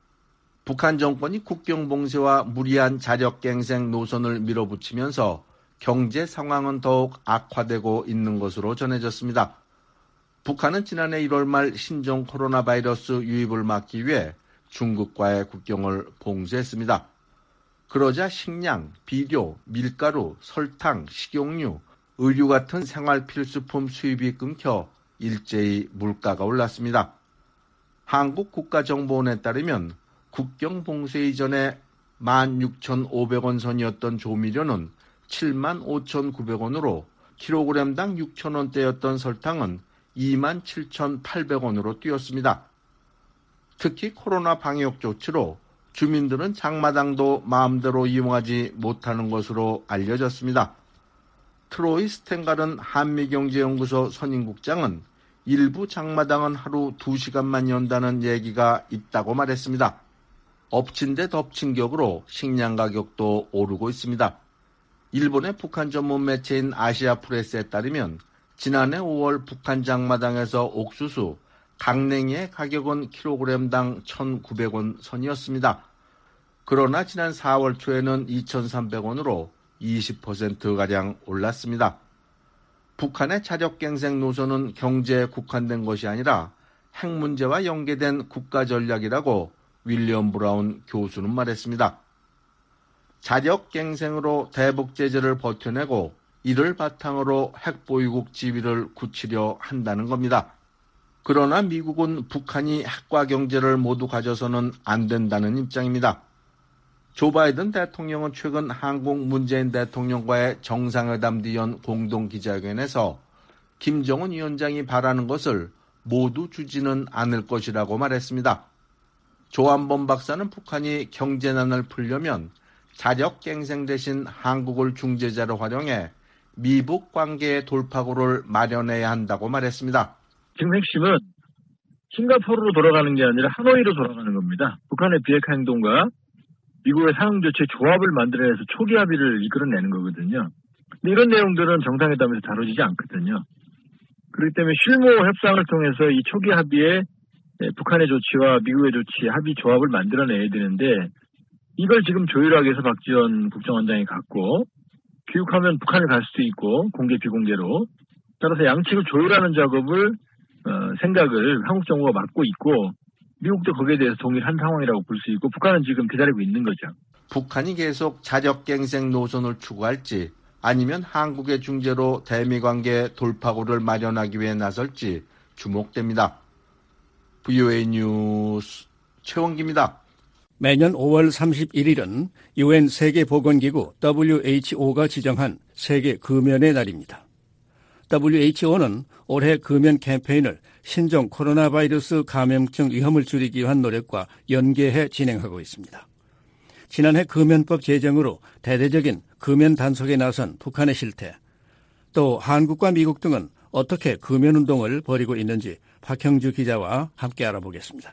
북한 정권이 국경봉쇄와 무리한 자력갱생 노선을 밀어붙이면서 경제 상황은 더욱 악화되고 있는 것으로 전해졌습니다. 북한은 지난해 1월 말 신종 코로나 바이러스 유입을 막기 위해 중국과의 국경을 봉쇄했습니다. 그러자 식량, 비료, 밀가루, 설탕, 식용유, 의류 같은 생활 필수품 수입이 끊겨 일제히 물가가 올랐습니다. 한국국가정보원에 따르면 국경 봉쇄 이전에 16,500원 선이었던 조미료는 75,900원으로 킬로그램당 6,000원대였던 설탕은 27,800원으로 뛰었습니다. 특히 코로나 방역 조치로 주민들은 장마당도 마음대로 이용하지 못하는 것으로 알려졌습니다. 트로이 스텐가른 한미경제연구소 선임국장은 일부 장마당은 하루 2시간만 연다는 얘기가 있다고 말했습니다. 엎친 데 덮친 격으로 식량 가격도 오르고 있습니다. 일본의 북한 전문 매체인 아시아프레스에 따르면 지난해 5월 북한 장마당에서 옥수수, 강냉이의 가격은 킬로그램당 1,900원 선이었습니다. 그러나 지난 4월 초에는 2,300원으로 20%가량 올랐습니다. 북한의 자력갱생 노선은 경제에 국한된 것이 아니라 핵 문제와 연계된 국가 전략이라고 윌리엄 브라운 교수는 말했습니다. 자력갱생으로 대북 제재를 버텨내고 이를 바탕으로 핵보유국 지위를 굳히려 한다는 겁니다. 그러나 미국은 북한이 핵과 경제를 모두 가져서는 안 된다는 입장입니다. 조 바이든 대통령은 최근 한국 문재인 대통령과의 정상회담 뒤연 공동기자회견에서 김정은 위원장이 바라는 것을 모두 주지는 않을 것이라고 말했습니다. 조한범 박사는 북한이 경제난을 풀려면 자력갱생 대신 한국을 중재자로 활용해 미북 관계의 돌파구를 마련해야 한다고 말했습니다. 지금 핵심은 싱가포르로 돌아가는 게 아니라 하노이로 돌아가는 겁니다. 북한의 비핵화 행동과 미국의 상응 조치의 조합을 만들어내서 초기 합의를 이끌어내는 거거든요. 근데 이런 내용들은 정상회담에서 다뤄지지 않거든요. 그렇기 때문에 실무 협상을 통해서 이 초기 합의에 북한의 조치와 미국의 조치 합의 조합을 만들어내야 되는데 이걸 지금 조율하기 위해서 박지원 국정원장이 갔고 귀국하면 북한을 갈 수도 있고 공개 비공개로 따라서 양측을 조율하는 작업을 생각을 한국 정부가 맡고 있고 미국도 거기에 대해서 동의를 한 상황이라고 볼 수 있고 북한은 지금 기다리고 있는 거죠. 북한이 계속 자력갱생 노선을 추구할지 아니면 한국의 중재로 대미 관계 돌파구를 마련하기 위해 나설지 주목됩니다. VOA 뉴스 최원기입니다. 매년 5월 31일은 UN 세계보건기구 WHO가 지정한 세계 금연의 날입니다. WHO는 올해 금연 캠페인을 신종 코로나 바이러스 감염증 위험을 줄이기 위한 노력과 연계해 진행하고 있습니다. 지난해 금연법 제정으로 대대적인 금연 단속에 나선 북한의 실태, 또 한국과 미국 등은 어떻게 금연운동을 벌이고 있는지 박형주 기자와 함께 알아보겠습니다.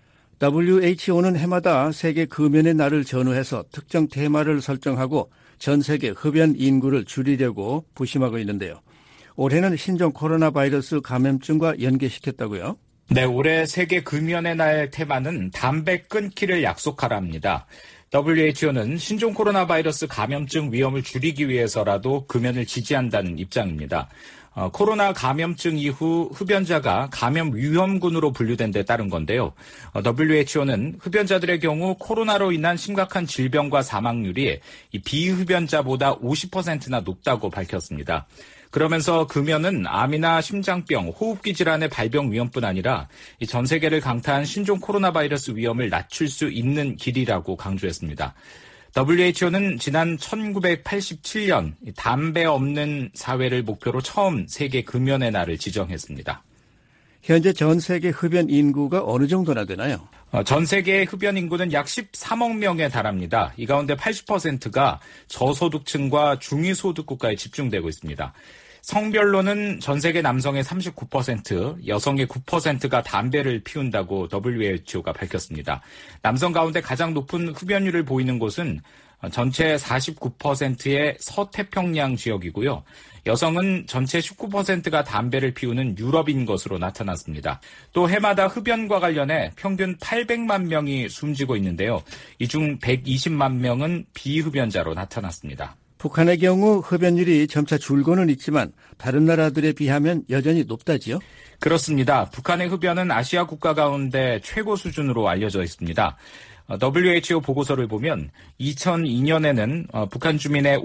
WHO는 해마다 세계 금연의 날을 전후해서 특정 테마를 설정하고 전 세계 흡연 인구를 줄이려고 부심하고 있는데요. 올해는 신종 코로나 바이러스 감염증과 연계시켰다고요? 네, 올해 세계 금연의 날 테마는 담배 끊기를 약속하라입니다. WHO는 신종 코로나 바이러스 감염증 위험을 줄이기 위해서라도 금연을 지지한다는 입장입니다. 코로나 감염증 이후 흡연자가 감염 위험군으로 분류된 데 따른 건데요. WHO는 흡연자들의 경우 코로나로 인한 심각한 질병과 사망률이 이 비흡연자보다 50%나 높다고 밝혔습니다. 그러면서 금연은 암이나 심장병, 호흡기 질환의 발병 위험뿐 아니라 전 세계를 강타한 신종 코로나 바이러스 위험을 낮출 수 있는 길이라고 강조했습니다. WHO는 지난 1987년 담배 없는 사회를 목표로 처음 세계 금연의 날을 지정했습니다. 현재 전 세계 흡연 인구가 어느 정도나 되나요? 전 세계의 흡연 인구는 약 13억 명에 달합니다. 이 가운데 80%가 저소득층과 중위소득 국가에 집중되고 있습니다. 성별로는 전 세계 남성의 39%, 여성의 9%가 담배를 피운다고 WHO가 밝혔습니다. 남성 가운데 가장 높은 흡연율을 보이는 곳은 전체 49%의 서태평양 지역이고요. 여성은 전체 19%가 담배를 피우는 유럽인 것으로 나타났습니다. 또 해마다 흡연과 관련해 평균 800만 명이 숨지고 있는데요. 이 중 120만 명은 비흡연자로 나타났습니다. 북한의 경우 흡연율이 점차 줄고는 있지만 다른 나라들에 비하면 여전히 높다지요? 그렇습니다. 북한의 흡연은 아시아 국가 가운데 최고 수준으로 알려져 있습니다. WHO 보고서를 보면 2002년에는 북한 주민의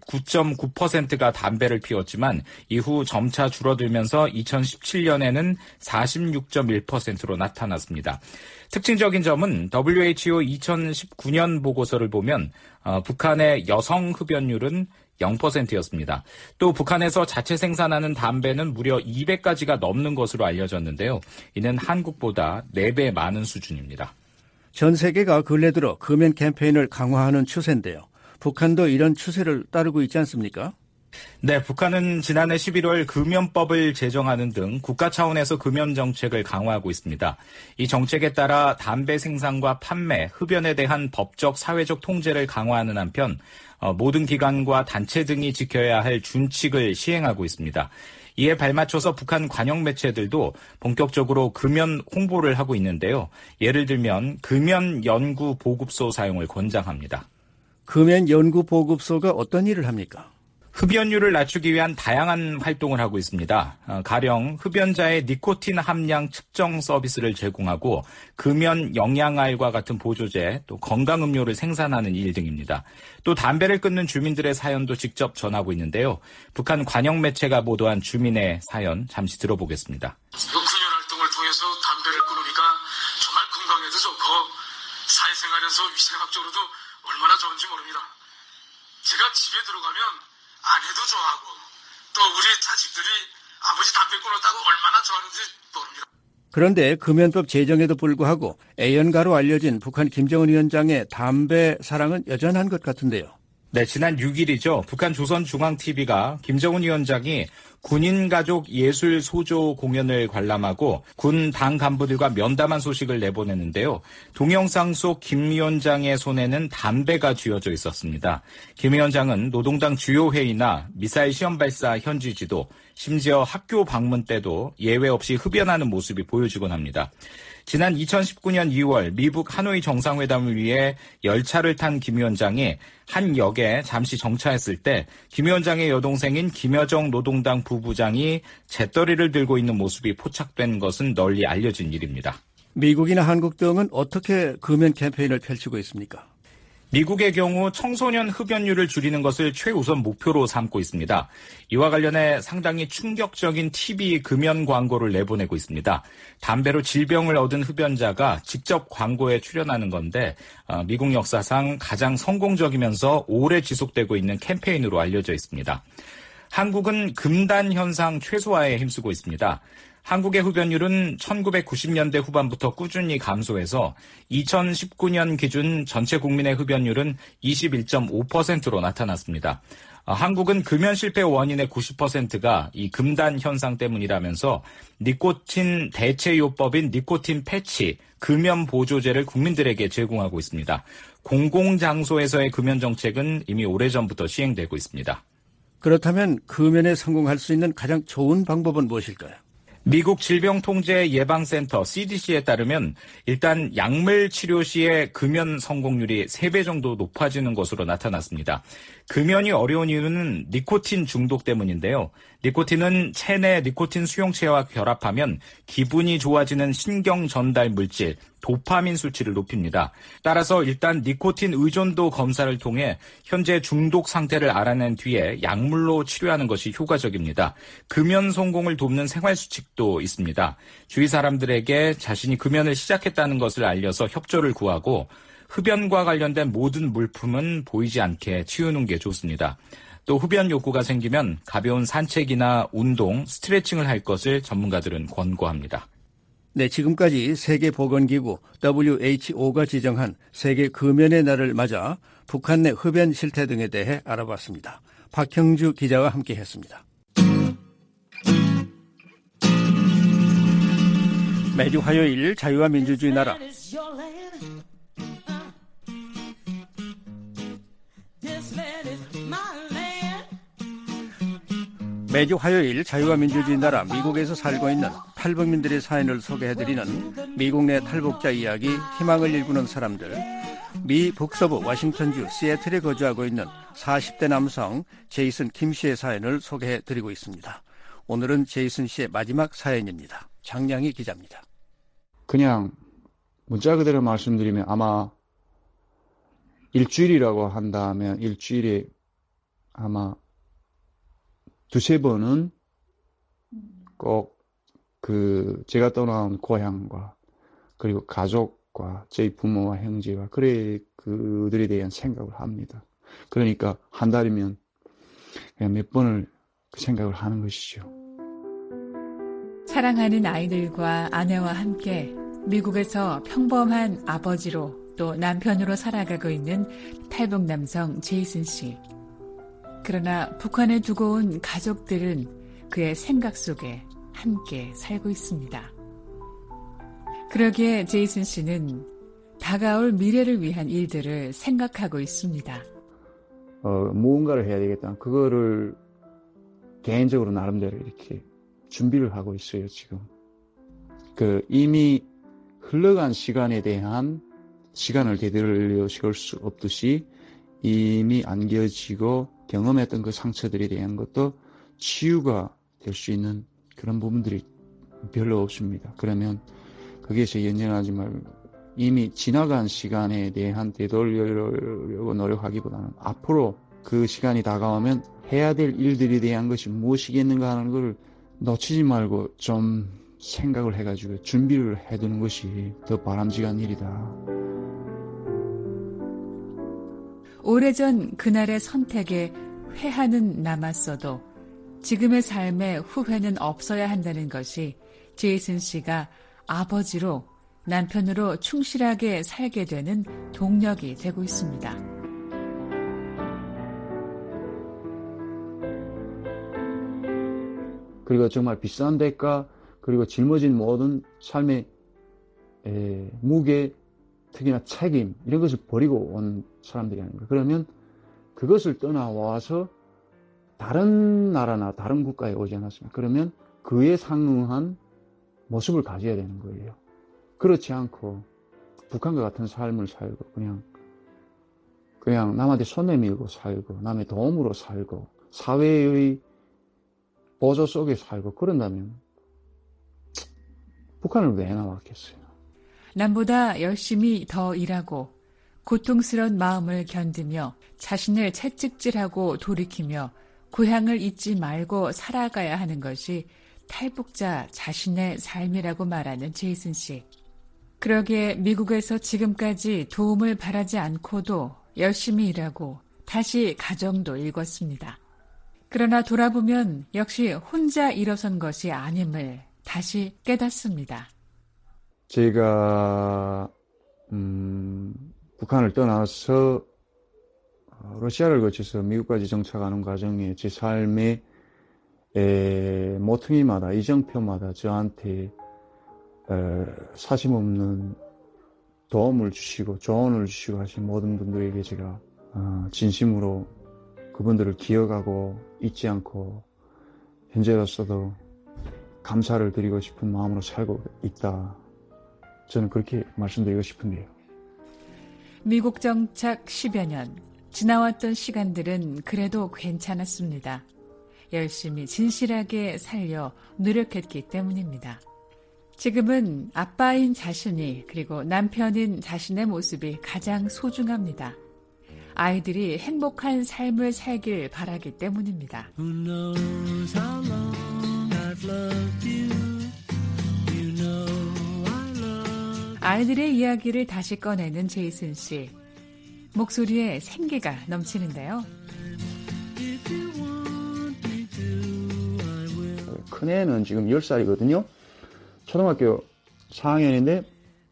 59.9%가 담배를 피웠지만 이후 점차 줄어들면서 2017년에는 46.1%로 나타났습니다. 특징적인 점은 WHO 2019년 보고서를 보면 북한의 여성 흡연율은 0%였습니다. 또 북한에서 자체 생산하는 담배는 무려 200가지가 넘는 것으로 알려졌는데요. 이는 한국보다 4배 많은 수준입니다. 전 세계가 근래 들어 금연 캠페인을 강화하는 추세인데요. 북한도 이런 추세를 따르고 있지 않습니까? 네, 북한은 지난해 11월 금연법을 제정하는 등 국가 차원에서 금연 정책을 강화하고 있습니다. 이 정책에 따라 담배 생산과 판매, 흡연에 대한 법적, 사회적 통제를 강화하는 한편 모든 기관과 단체 등이 지켜야 할 준칙을 시행하고 있습니다. 이에 발맞춰서 북한 관영 매체들도 본격적으로 금연 홍보를 하고 있는데요. 예를 들면 금연 연구 보급소 사용을 권장합니다. 금연 연구 보급소가 어떤 일을 합니까? 흡연율을 낮추기 위한 다양한 활동을 하고 있습니다. 가령 흡연자의 니코틴 함량 측정 서비스를 제공하고 금연 영양알과 같은 보조제, 또 건강음료를 생산하는 일 등입니다. 또 담배를 끊는 주민들의 사연도 직접 전하고 있는데요. 북한 관영 매체가 보도한 주민의 사연 잠시 들어보겠습니다. 금연 활동을 통해서 담배를 끊으니까 정말 건강에도 좋고 사회생활에서 위생학적으로도 얼마나 좋은지 모릅니다. 제가 집에 들어가면 아내도 좋아하고 또 우리 자식들이 아버지 담배 끊었다고 얼마나 좋아하는지 모릅니다. 그런데 금연법 제정에도 불구하고 애연가로 알려진 북한 김정은 위원장의 담배 사랑은 여전한 것 같은데요. 네, 지난 6일이죠. 북한 조선중앙TV가 김정은 위원장이 군인가족 예술 소조 공연을 관람하고 군 당 간부들과 면담한 소식을 내보냈는데요. 동영상 속 김 위원장의 손에는 담배가 쥐어져 있었습니다. 김 위원장은 노동당 주요 회의나 미사일 시험 발사 현지 지도, 심지어 학교 방문 때도 예외 없이 흡연하는 모습이 보여지곤 합니다. 지난 2019년 2월 미북 하노이 정상회담을 위해 열차를 탄 김 위원장이 한 역에 잠시 정차했을 때 김 위원장의 여동생인 김여정 노동당 부부장이 재떨이를 들고 있는 모습이 포착된 것은 널리 알려진 일입니다. 미국이나 한국 등은 어떻게 금연 캠페인을 펼치고 있습니까? 미국의 경우 청소년 흡연율을 줄이는 것을 최우선 목표로 삼고 있습니다. 이와 관련해 상당히 충격적인 TV 금연 광고를 내보내고 있습니다. 담배로 질병을 얻은 흡연자가 직접 광고에 출연하는 건데 미국 역사상 가장 성공적이면서 오래 지속되고 있는 캠페인으로 알려져 있습니다. 한국은 금단 현상 최소화에 힘쓰고 있습니다. 한국의 흡연율은 1990년대 후반부터 꾸준히 감소해서 2019년 기준 전체 국민의 흡연율은 21.5%로 나타났습니다. 한국은 금연 실패 원인의 90%가 이 금단 현상 때문이라면서 니코틴 대체요법인 니코틴 패치, 금연 보조제를 국민들에게 제공하고 있습니다. 공공장소에서의 금연 정책은 이미 오래전부터 시행되고 있습니다. 그렇다면 금연에 성공할 수 있는 가장 좋은 방법은 무엇일까요? 미국 질병통제예방센터 CDC에 따르면 일단 약물 치료 시에 금연 성공률이 3배 정도 높아지는 것으로 나타났습니다. 금연이 어려운 이유는 니코틴 중독 때문인데요. 니코틴은 체내 니코틴 수용체와 결합하면 기분이 좋아지는 신경 전달 물질 도파민 수치를 높입니다. 따라서 일단 니코틴 의존도 검사를 통해 현재 중독 상태를 알아낸 뒤에 약물로 치료하는 것이 효과적입니다. 금연 성공을 돕는 생활 수칙도 있습니다. 주위 사람들에게 자신이 금연을 시작했다는 것을 알려서 협조를 구하고 흡연과 관련된 모든 물품은 보이지 않게 치우는 게 좋습니다. 또 흡연 욕구가 생기면 가벼운 산책이나 운동, 스트레칭을 할 것을 전문가들은 권고합니다. 네, 지금까지 세계보건기구 WHO가 지정한 세계 금연의 날을 맞아 북한 내 흡연 실태 등에 대해 알아봤습니다. 박형주 기자와 함께했습니다. 매주 화요일 자유와 민주주의 나라 매주 화요일 자유와 민주주의 나라 미국에서 살고 있는 탈북민들의 사연을 소개해드리는 미국 내 탈북자 이야기 희망을 일구는 사람들. 미 북서부 워싱턴주 시애틀에 거주하고 있는 40대 남성 제이슨 김 씨의 사연을 소개해드리고 있습니다. 오늘은 제이슨 씨의 마지막 사연입니다. 장량희 기자입니다. 그냥 문자 그대로 말씀드리면 아마 일주일이라고 한다면 일주일에 아마 두세 번은 꼭 제가 떠나온 고향과 그리고 가족과 저희 부모와 형제와 그들에 대한 생각을 합니다. 그러니까 한 달이면 그냥 몇 번을 그 생각을 하는 것이죠. 사랑하는 아이들과 아내와 함께 미국에서 평범한 아버지로 또 남편으로 살아가고 있는 탈북 남성 제이슨 씨. 그러나 북한에 두고 온 가족들은 그의 생각 속에 함께 살고 있습니다. 그러기에 제이슨 씨는 다가올 미래를 위한 일들을 생각하고 있습니다. 무언가를 해야 되겠다. 그거를 개인적으로 나름대로 이렇게 준비를 하고 있어요, 지금. 이미 흘러간 시간에 대한 시간을 되돌려 볼 수 없듯이 이미 안겨지고 경험했던 그 상처들에 대한 것도 치유가 될 수 있는 그런 부분들이 별로 없습니다. 그러면 거기에서 연연하지 말고 이미 지나간 시간에 대한 되돌리려고 노력하기보다는 앞으로 그 시간이 다가오면 해야 될 일들에 대한 것이 무엇이겠는가 하는 걸 놓치지 말고 좀 생각을 해가지고 준비를 해두는 것이 더 바람직한 일이다. 오래전 그날의 선택에 회한은 남았어도 지금의 삶에 후회는 없어야 한다는 것이 제이슨 씨가 아버지로 남편으로 충실하게 살게 되는 동력이 되고 있습니다. 그리고 정말 비싼 대가 그리고 짊어진 모든 삶의 무게 특히나 책임 이런 것을 버리고 온 사람들이 아닌가. 그러면 그것을 떠나와서 다른 나라나 다른 국가에 오지 않았습니까? 그러면 그에 상응한 모습을 가져야 되는 거예요. 그렇지 않고 북한과 같은 삶을 살고 그냥 남한테 손 내밀고 살고 남의 도움으로 살고 사회의 보조 속에 살고 그런다면 북한을 왜 나왔겠어요? 남보다 열심히 더 일하고 고통스러운 마음을 견디며 자신을 채찍질하고 돌이키며 고향을 잊지 말고 살아가야 하는 것이 탈북자 자신의 삶이라고 말하는 제이슨 씨. 그러기에 미국에서 지금까지 도움을 바라지 않고도 열심히 일하고 다시 가정도 일궜습니다. 그러나 돌아보면 역시 혼자 일어선 것이 아님을 다시 깨닫습니다. 제가 북한을 떠나서 러시아를 거쳐서 미국까지 정착하는 과정에 제 삶의 모퉁이마다 이정표마다 저한테 사심없는 도움을 주시고 조언을 주시고 하신 모든 분들에게 제가 진심으로 그분들을 기억하고 잊지 않고 현재로서도 감사를 드리고 싶은 마음으로 살고 있다. 저는 그렇게 말씀드리고 싶은데요. 미국 정착 10여 년, 지나왔던 시간들은 그래도 괜찮았습니다. 열심히 진실하게 살려 노력했기 때문입니다. 지금은 아빠인 자신이 그리고 남편인 자신의 모습이 가장 소중합니다. 아이들이 행복한 삶을 살길 바라기 때문입니다. 아이들의 이야기를 다시 꺼내는 제이슨 씨. 목소리에 생기가 넘치는데요. 큰애는 지금 10살이거든요. 초등학교 4학년인데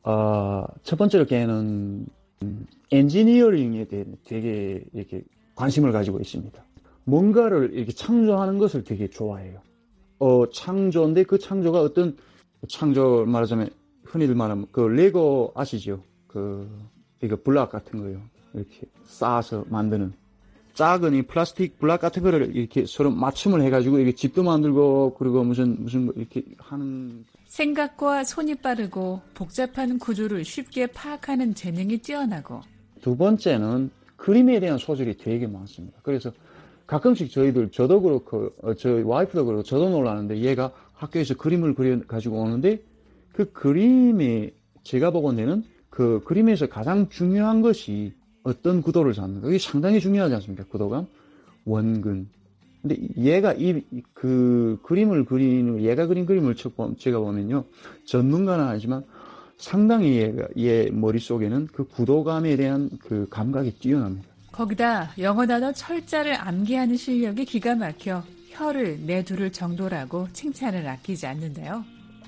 첫 번째로 걔는 엔지니어링에 대해 되게 이렇게 관심을 가지고 있습니다. 뭔가를 이렇게 창조하는 것을 되게 좋아해요. 창조인데 그 창조가 어떤 창조 말하자면 흔히들 말하면 그 레고 아시죠? 이거 블락 같은 거요. 이렇게 쌓아서 만드는 작은 이 플라스틱 블락 같은 거를 이렇게 서로 맞춤을 해가지고 이렇게 집도 만들고 그리고 무슨 이렇게 하는. 생각과 손이 빠르고 복잡한 구조를 쉽게 파악하는 재능이 뛰어나고. 두 번째는 그림에 대한 소질이 되게 많습니다. 그래서 가끔씩 저도 그렇고 저희 와이프도 그렇고 저도 놀라는데 얘가 학교에서 그림을 그려 가지고 오는데 그 그림에 제가 보건대는 그 그림에서 가장 중요한 것이 어떤 구도를 잡는 거. 이게 상당히 중요하지 않습니까? 구도감, 원근. 근데 얘가 그 그림을 그리는 얘가 그린 그림을 제가 보면요 전문가는 아니지만 상당히 얘 머릿속에는 그 구도감에 대한 그 감각이 뛰어납니다. 거기다 영어 단어 철자를 암기하는 실력이 기가 막혀 혀를 내두를 정도라고 칭찬을 아끼지 않는데요.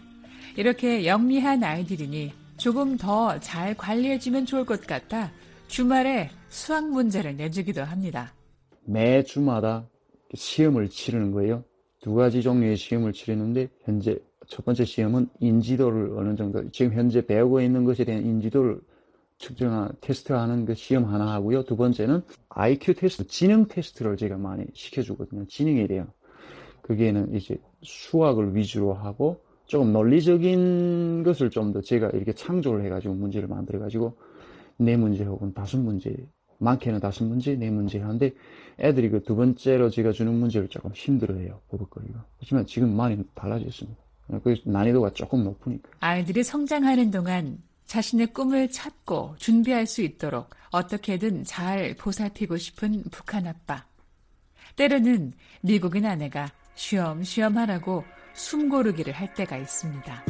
이렇게 영리한 아이들이니 조금 더 잘 관리해주면 좋을 것 같아 주말에 수학 문제를 내주기도 합니다. 매 주마다 시험을 치르는 거예요. 두 가지 종류의 시험을 치르는데 현재 첫 번째 시험은 인지도를 어느 정도 지금 현재 배우고 있는 것에 대한 인지도를 측정하는 테스트하는 그 시험 하나 하고요. 두 번째는 IQ 테스트, 지능 테스트를 제가 많이 시켜주거든요. 지능에 대한. 거기에는 이제 수학을 위주로 하고 조금 논리적인 것을 좀 더 제가 이렇게 창조를 해가지고 문제를 만들어가지고 4문제 혹은 5문제, 많게는 5문제, 4문제 하는데 애들이 그 두 번째로 제가 주는 문제를 조금 힘들어해요. 버벅거리고. 하지만 지금 많이 달라졌습니다. 그 난이도가 조금 높으니까. 아이들이 성장하는 동안 자신의 꿈을 찾고 준비할 수 있도록 어떻게든 잘 보살피고 싶은 북한 아빠. 때로는 미국인 아내가 쉬엄쉬엄 하라고 숨 고르기를 할 때가 있습니다.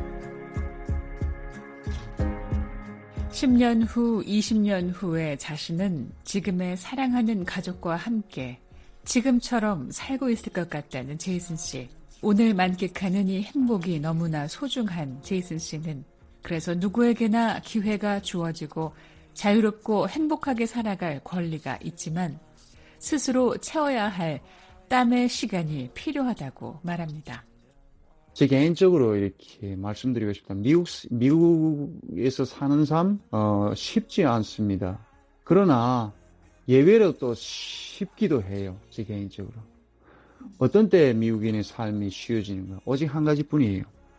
10년 후, 20년 후에 자신은 지금의 사랑하는 가족과 함께 지금처럼 살고 있을 것 같다는 제이슨 씨. 오늘 만끽하는 이 행복이 너무나 소중한 제이슨 씨는 그래서 누구에게나 기회가 주어지고 자유롭고 행복하게 살아갈 권리가 있지만 스스로 채워야 할 땀의 시간이 필요하다고 말합니다. 제 개인적으로 이렇게 말씀드리고 싶다. 미국에서 사는 삶 쉽지 않습니다. 그러나 예외로 또 쉽기도 해요. 제 개인적으로. 어떤 때 미국인의 삶이 쉬워지는가? 오직 한 가지뿐이에요.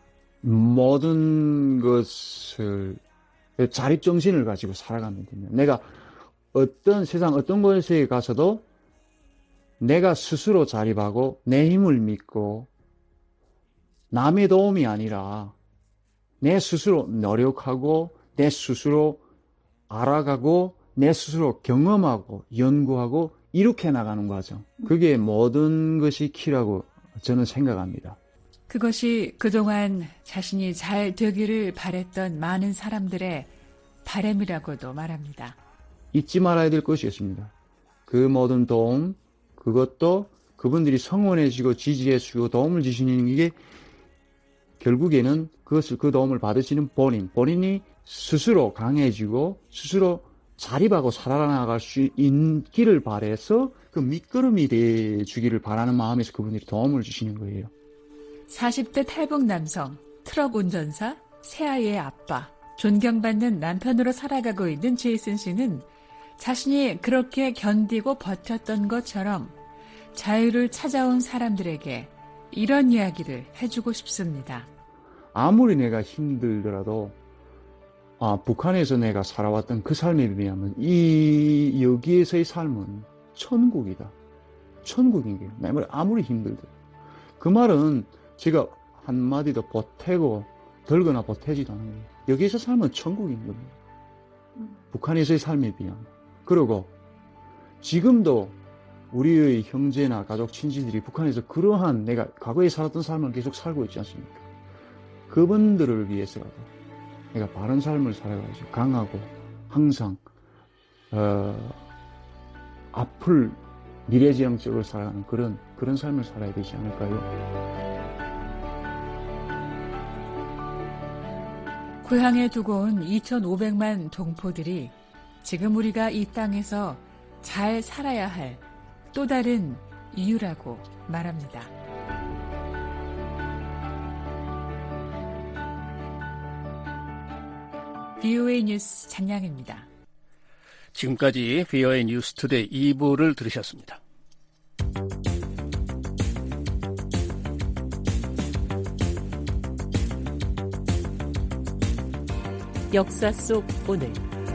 모든 것을 자립정신을 가지고 살아가면 됩니다. 내가 세상 어떤 곳에 가서도 내가 스스로 자립하고 내 힘을 믿고 남의 도움이 아니라 내 스스로 노력하고 내 스스로 알아가고 내 스스로 경험하고 연구하고 이렇게 나가는 과정. 그게 모든 것이 키라고 저는 생각합니다. 그것이 그동안 자신이 잘 되기를 바랬던 많은 사람들의 바람이라고도 말합니다. 잊지 말아야 될 것이 있습니다. 그 모든 도움, 그것도 그분들이 성원해주고 지지해주고 도움을 주시는 게 결국에는 그 도움을 받으시는 본인이 스스로 강해지고 스스로 자립하고 살아나갈 수 있기를 바라서 그 밑거름이 돼주기를 바라는 마음에서 그분들이 도움을 주시는 거예요. 40대 탈북 남성, 트럭 운전사, 새아이의 아빠, 존경받는 남편으로 살아가고 있는 제이슨 씨는 자신이 그렇게 견디고 버텼던 것처럼 자유를 찾아온 사람들에게 이런 이야기를 해주고 싶습니다. 아무리 내가 힘들더라도 북한에서 내가 살아왔던 그 삶에 비하면 여기에서의 삶은 천국이다. 천국인 거예요. 내 말이 아무리 힘들더라도. 그 말은 제가 한마디 더 보태고 덜거나 보태지도 않은 거예요. 여기에서 살면 천국인 겁니다. 북한에서의 삶에 비하면. 그리고 지금도 우리의 형제나 가족, 친지들이 북한에서 그러한 내가 과거에 살았던 삶을 계속 살고 있지 않습니까? 그분들을 위해서라도 내가 바른 삶을 살아가지고 강하고 항상 앞을 미래지향적으로 살아가는 그런 삶을 살아야 되지 않을까요? 고향에 두고 온 2,500만 동포들이 지금 우리가 이 땅에서 잘 살아야 할 또 다른 이유라고 말합니다. VOA 뉴스 장량입니다. 지금까지 VOA 뉴스 투데이 2부를 들으셨습니다. 역사 속 오늘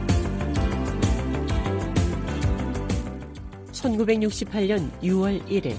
1968년 6월 1일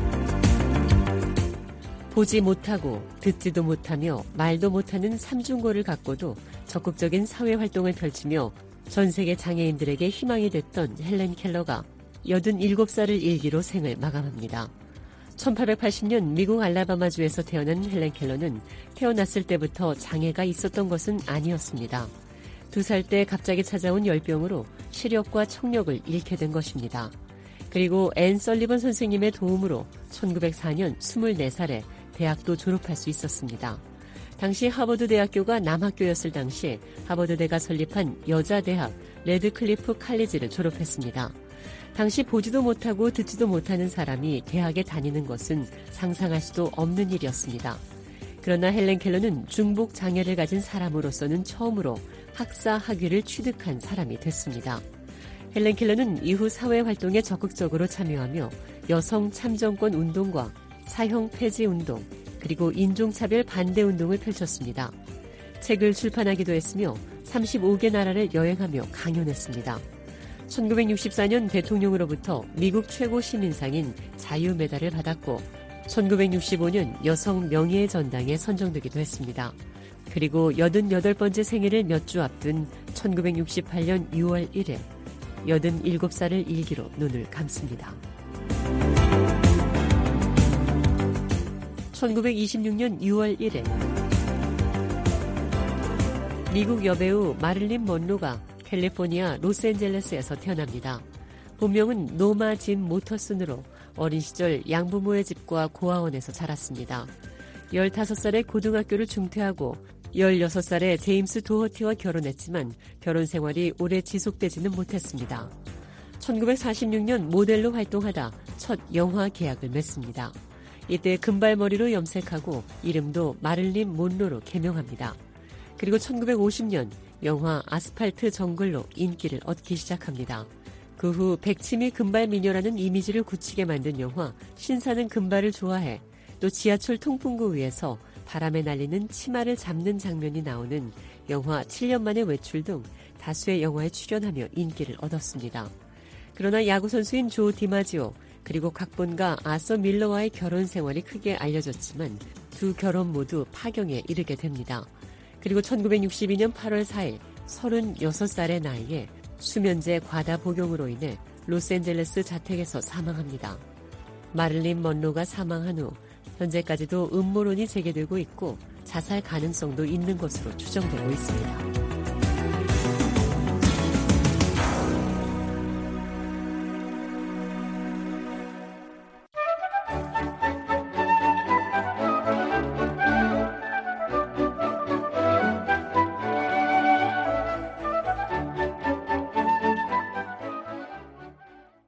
보지 못하고 듣지도 못하며 말도 못하는 삼중고를 갖고도 적극적인 사회활동을 펼치며 전 세계 장애인들에게 희망이 됐던 헬렌 켈러가 87살을 일기로 생을 마감합니다. 1880년 미국 알라바마주에서 태어난 헬렌 켈러는 태어났을 때부터 장애가 있었던 것은 아니었습니다. 2살 때 갑자기 찾아온 열병으로 시력과 청력을 잃게 된 것입니다. 그리고 앤 설리번 선생님의 도움으로 1904년 24살에 대학도 졸업할 수 있었습니다. 당시 하버드 대학교가 남학교였을 당시 하버드대가 설립한 여자대학 레드클리프 칼리지를 졸업했습니다. 당시 보지도 못하고 듣지도 못하는 사람이 대학에 다니는 것은 상상할 수도 없는 일이었습니다. 그러나 헬렌 켈러는 중복 장애를 가진 사람으로서는 처음으로 학사 학위를 취득한 사람이 됐습니다. 헬렌 켈러는 이후 사회활동에 적극적으로 참여하며 여성 참정권 운동과 사형 폐지 운동, 그리고 인종차별 반대 운동을 펼쳤습니다. 책을 출판하기도 했으며 35개 나라를 여행하며 강연했습니다. 1964년 대통령으로부터 미국 최고 시민상인 자유메달을 받았고 1965년 여성 명예의 전당에 선정되기도 했습니다. 그리고 88번째 생일을 몇 주 앞둔 1968년 6월 1일 87살을 일기로 눈을 감습니다. 1926년 6월 1일 미국 여배우 마릴린 먼로가 캘리포니아 로스앤젤레스에서 태어납니다. 본명은 노마 짐 모터슨으로 어린 시절 양부모의 집과 고아원에서 자랐습니다. 15살에 고등학교를 중퇴하고 16살에 제임스 도허티와 결혼했지만 결혼 생활이 오래 지속되지는 못했습니다. 1946년 모델로 활동하다 첫 영화 계약을 맺습니다. 이때 금발머리로 염색하고 이름도 마릴린 몬로로 개명합니다. 그리고 1950년 영화 아스팔트 정글로 인기를 얻기 시작합니다. 그 후 백치미 금발 미녀라는 이미지를 굳히게 만든 영화 신사는 금발을 좋아해, 또 지하철 통풍구 위에서 바람에 날리는 치마를 잡는 장면이 나오는 영화 7년 만의 외출 등 다수의 영화에 출연하며 인기를 얻었습니다. 그러나 야구선수인 조 디마지오 그리고 각본가 아서 밀러와의 결혼 생활이 크게 알려졌지만 두 결혼 모두 파경에 이르게 됩니다. 그리고 1962년 8월 4일 36살의 나이에 수면제 과다 복용으로 인해 로스앤젤레스 자택에서 사망합니다. 마릴린 먼로가 사망한 후 현재까지도 음모론이 제기되고 있고 자살 가능성도 있는 것으로 추정되고 있습니다.